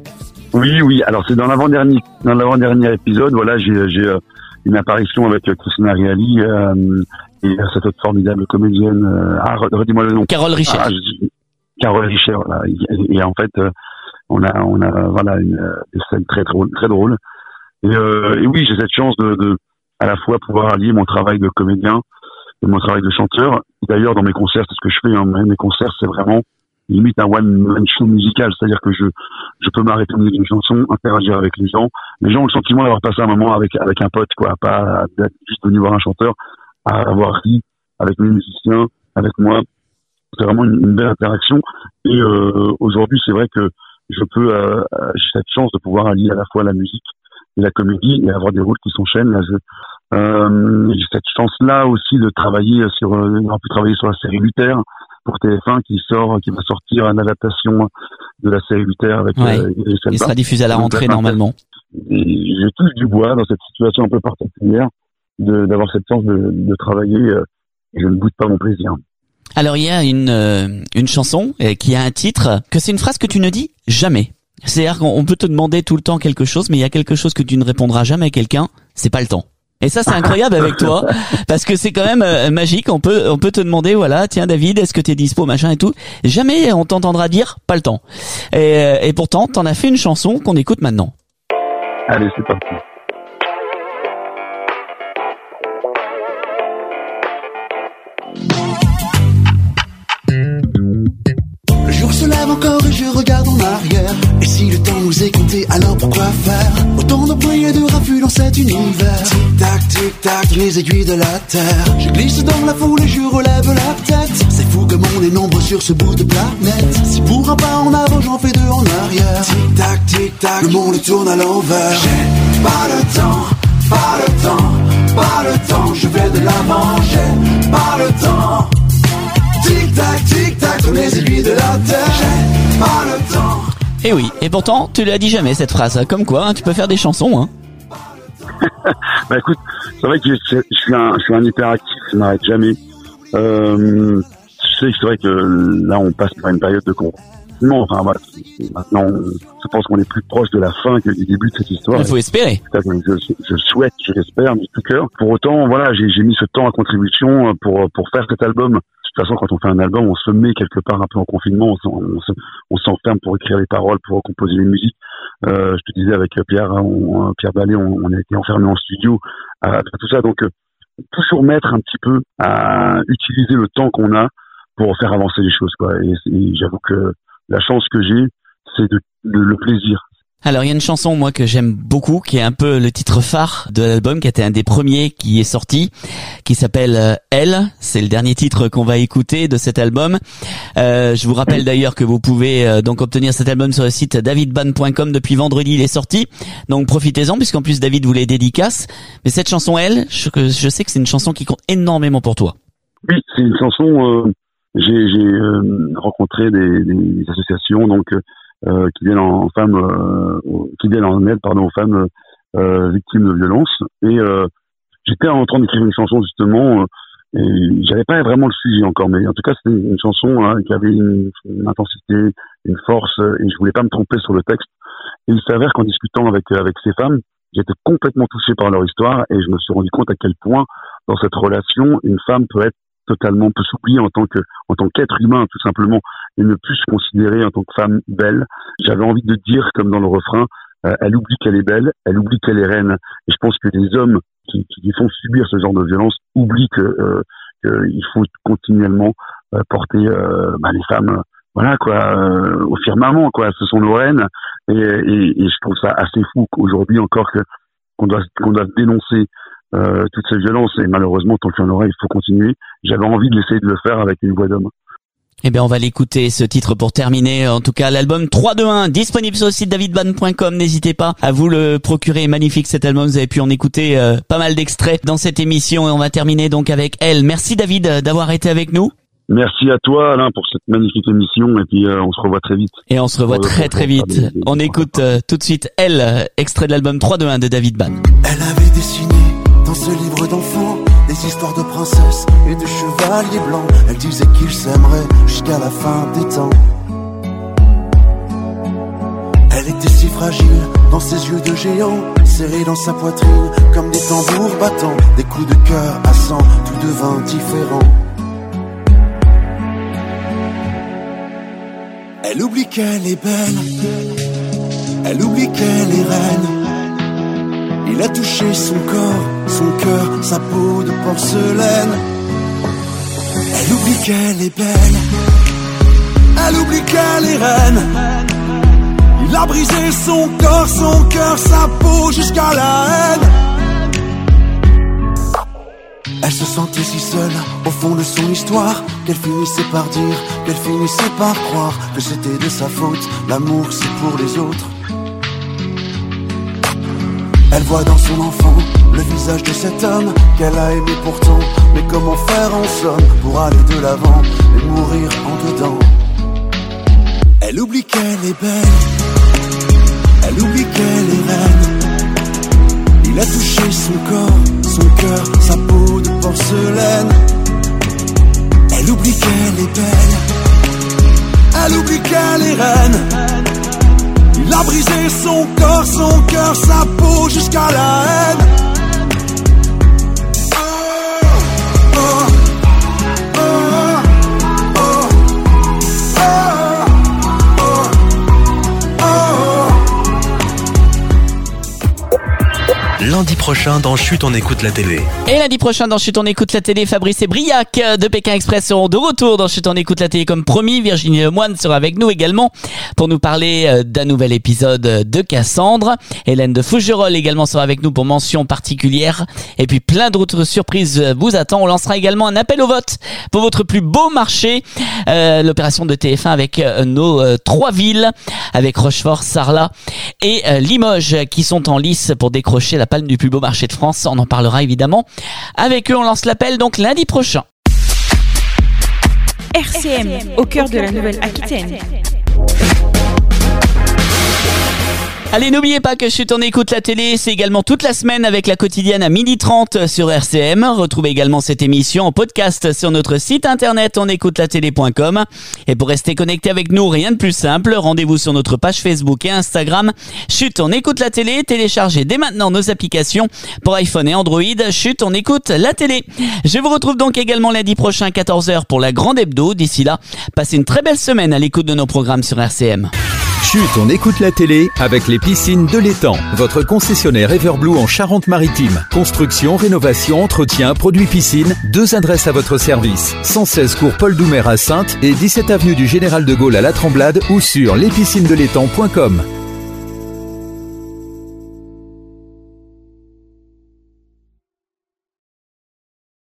Oui, oui. Alors c'est dans l'avant-dernier, dans l'avant-dernier épisode. Voilà, j'ai, j'ai euh, une apparition avec euh, Christina Reali. Euh, et cette autre formidable comédienne, euh, ah, redis-moi le nom. Carole Richer. Ah, je, Carole Richer, voilà. Et, et en fait, euh, on a, on a, voilà, une, des scènes très drôles, très drôles. Et, euh, et oui, j'ai cette chance de, de, à la fois pouvoir allier mon travail de comédien et mon travail de chanteur. Et d'ailleurs, dans mes concerts, c'est ce que je fais. Hein, mes concerts, c'est vraiment limite un one-man show musical, c'est-à-dire que je, je peux m'arrêter au milieu d'une chanson, interagir avec les gens. Les gens ont le sentiment d'avoir passé un moment avec, avec un pote, quoi, pas d'être juste venu voir un chanteur, à avoir ri avec mes musiciens, avec moi. C'est vraiment une, une belle interaction. Et euh, aujourd'hui, c'est vrai que je peux, euh, j'ai cette chance de pouvoir allier à la fois la musique et la comédie et avoir des rôles qui s'enchaînent. Là, je, euh, j'ai cette chance-là aussi de travailler sur, euh, d'avoir pu travailler sur la série Luther pour T F un qui sort, qui va sortir une adaptation de la série Luther avec. Ouais. Euh, Idriss Elba. Il sera diffusé à la rentrée Donc, normalement. Et je touche du bois dans cette situation un peu particulière de, d'avoir cette chance de, de travailler. Euh, et je ne goûte pas mon plaisir. Alors il y a une euh, une chanson euh, qui a un titre que c'est une phrase que tu ne dis jamais. C'est-à-dire qu'on on peut te demander tout le temps quelque chose, mais il y a quelque chose que tu ne répondras jamais à quelqu'un, c'est pas le temps. Et ça c'est incroyable avec toi, parce que c'est quand même euh, magique. On peut on peut te demander voilà, tiens David, est-ce que t'es dispo machin et tout. Jamais on t'entendra dire pas le temps. Et, euh, et pourtant t'en as fait une chanson qu'on écoute maintenant. Allez, c'est parti. Le jour se lève encore et je regarde en arrière. Et si le temps nous est compté, alors pourquoi faire autant de bruit et de raffus dans cet univers? Tic-tac, tic-tac, les aiguilles de la terre. Je glisse dans la foule et je relève la tête. C'est fou comme on est nombreux sur ce bout de planète. Si pour un pas en avant, j'en fais deux en arrière. Tic-tac, tic-tac, le monde tourne à l'envers. J'ai pas le temps, pas le temps, pas le temps. Je vais de l'avant, j'ai pas le temps. Tic-tac, tic-tac, comme les aiguilles de la terre. J'ai pas le temps. Et oui, et pourtant tu l'as dit jamais cette phrase. Comme quoi, hein, tu peux faire des chansons. Hein. Bah écoute, c'est vrai que je, je, je suis un, je suis un hyperactif, je n'arrête jamais. Euh, je sais que c'est vrai que là on passe par une période de confinement. Enfin voilà, maintenant je pense qu'on est plus proche de la fin que du début de cette histoire. Il faut espérer. Je, je souhaite, je l'espère, du tout cœur. Pour autant, voilà, j'ai, j'ai mis ce temps à contribution pour pour faire cet album toute façon, quand on fait un album, on se met quelque part un peu en confinement, on, s'en, on, se, on s'enferme pour écrire les paroles, pour composer les musiques. Euh, je te disais avec Pierre, on, Pierre Ballet, on, on a été enfermé en studio, à, à tout ça. Donc, euh, toujours mettre un petit peu à utiliser le temps qu'on a pour faire avancer les choses, quoi. Et, et j'avoue que la chance que j'ai, c'est de, de le plaisir. Alors il y a une chanson moi que j'aime beaucoup qui est un peu le titre phare de l'album, qui était un des premiers qui est sorti, qui s'appelle euh, Elle. C'est le dernier titre qu'on va écouter de cet album. Euh, je vous rappelle d'ailleurs que vous pouvez euh, donc obtenir cet album sur le site david ban point com depuis vendredi. Il est sorti, donc profitez-en puisqu'en plus David vous les dédicace. Mais cette chanson Elle, je, je sais que c'est une chanson qui compte énormément pour toi. Oui, c'est une chanson. Euh, j'ai, j'ai euh, rencontré des, des associations donc. Euh, Euh, qui viennent en femmes, euh, qui viennent en aide, pardon, aux femmes euh, victimes de violences. Et euh, j'étais en train d'écrire une chanson justement, euh, et j'avais pas vraiment le sujet encore, mais en tout cas c'était une chanson hein, qui avait une, une intensité, une force, et je voulais pas me tromper sur le texte. Et il s'avère qu'en discutant avec avec ces femmes, j'étais complètement touché par leur histoire, et je me suis rendu compte à quel point dans cette relation, une femme peut être totalement peut s'oublier en tant que en tant qu'être humain tout simplement et ne plus se considérer en tant que femme belle. J'avais envie de dire comme dans le refrain, euh, elle oublie qu'elle est belle, elle oublie qu'elle est reine. Et je pense que les hommes qui, qui font subir ce genre de violence oublient que euh, qu'il faut continuellement euh, porter euh, bah, les femmes voilà quoi euh, au firmament quoi. Ce sont nos reines et, et, et je trouve ça assez fou qu'aujourd'hui encore que qu'on doit qu'on doit dénoncer Euh, toutes ces violences et malheureusement tant qu'il y en aura il faut continuer. J'avais envie de l'essayer de le faire avec une voix d'homme. Eh bien on va l'écouter ce titre pour terminer. En tout cas l'album trois deux un disponible sur le site david ban point com. N'hésitez pas à vous le procurer. Magnifique cet album. Vous avez pu en écouter euh, pas mal d'extraits dans cette émission et on va terminer donc avec Elle. Merci David d'avoir été avec nous. Merci à toi Alain pour cette magnifique émission et puis euh, on se revoit très vite. Et on se revoit très très vite. On écoute euh, tout de suite Elle, extrait de l'album trois deux un de David Ban. Elle avait dessiné dans ce livre d'enfants des histoires de princesses et de chevaliers blancs. Elle disait qu'ils s'aimeraient jusqu'à la fin des temps. Elle était si fragile dans ses yeux de géant, serrés dans sa poitrine comme des tambours battants. Des coups de cœur à cent, tout devint différent. Elle oublie qu'elle est belle, elle oublie qu'elle est reine. Il a touché son corps, son cœur, sa peau de porcelaine. Elle oublie qu'elle est belle, elle oublie qu'elle est reine. Il a brisé son corps, son cœur, sa peau jusqu'à la haine. Elle se sentait si seule au fond de son histoire qu'elle finissait par dire, qu'elle finissait par croire que c'était de sa faute, l'amour c'est pour les autres. Elle voit dans son enfant le visage de cet homme qu'elle a aimé pourtant. Mais comment faire en somme pour aller de l'avant et mourir en dedans? Elle oublie qu'elle est belle, elle oublie qu'elle est reine. Il a touché son corps, son cœur, sa peau de porcelaine. Elle oublie qu'elle est belle, elle oublie qu'elle est reine. Il a brisé son corps, son cœur, sa peau jusqu'à la haine. Oh, oh, oh, oh, oh, oh. Lundi prochain dans Chut on écoute la télé. Et lundi prochain dans Chut on écoute la télé, Fabrice et Briac de Pékin Express seront de retour dans Chut on écoute la télé comme promis. Virginie Lemoine sera avec nous également pour nous parler d'un nouvel épisode de Cassandre. Hélène de Fougerolles également sera avec nous pour mention particulière. Et puis plein d'autres surprises vous attendent. On lancera également un appel au vote pour votre plus beau marché. Euh, l'opération de T F un avec nos euh, trois villes, avec Rochefort, Sarlat et euh, Limoges qui sont en lice pour décrocher la palme du plus beau marché de France. On en parlera évidemment avec eux. On lance l'appel donc lundi prochain. R C M, au cœur de la Nouvelle-Aquitaine. Allez, n'oubliez pas que Chut, on écoute la télé, c'est également toute la semaine avec la quotidienne à midi trente sur R C M. Retrouvez également cette émission en podcast sur notre site internet on écoute la télé point com. Et pour rester connecté avec nous, rien de plus simple, rendez-vous sur notre page Facebook et Instagram. Chut, on écoute la télé, téléchargez dès maintenant nos applications pour iPhone et Android. Chut, on écoute la télé. Je vous retrouve donc également lundi prochain à quatorze heures pour la grande hebdo. D'ici là, passez une très belle semaine à l'écoute de nos programmes sur R C M. Chut, on écoute la télé avec les piscines de l'étang. Votre concessionnaire Everblue en Charente-Maritime. Construction, rénovation, entretien, produits piscine. Deux adresses à votre service. cent seize cours Paul Doumer à Saintes et dix-sept avenue du Général de Gaulle à La Tremblade ou sur les piscines de l'étang point com.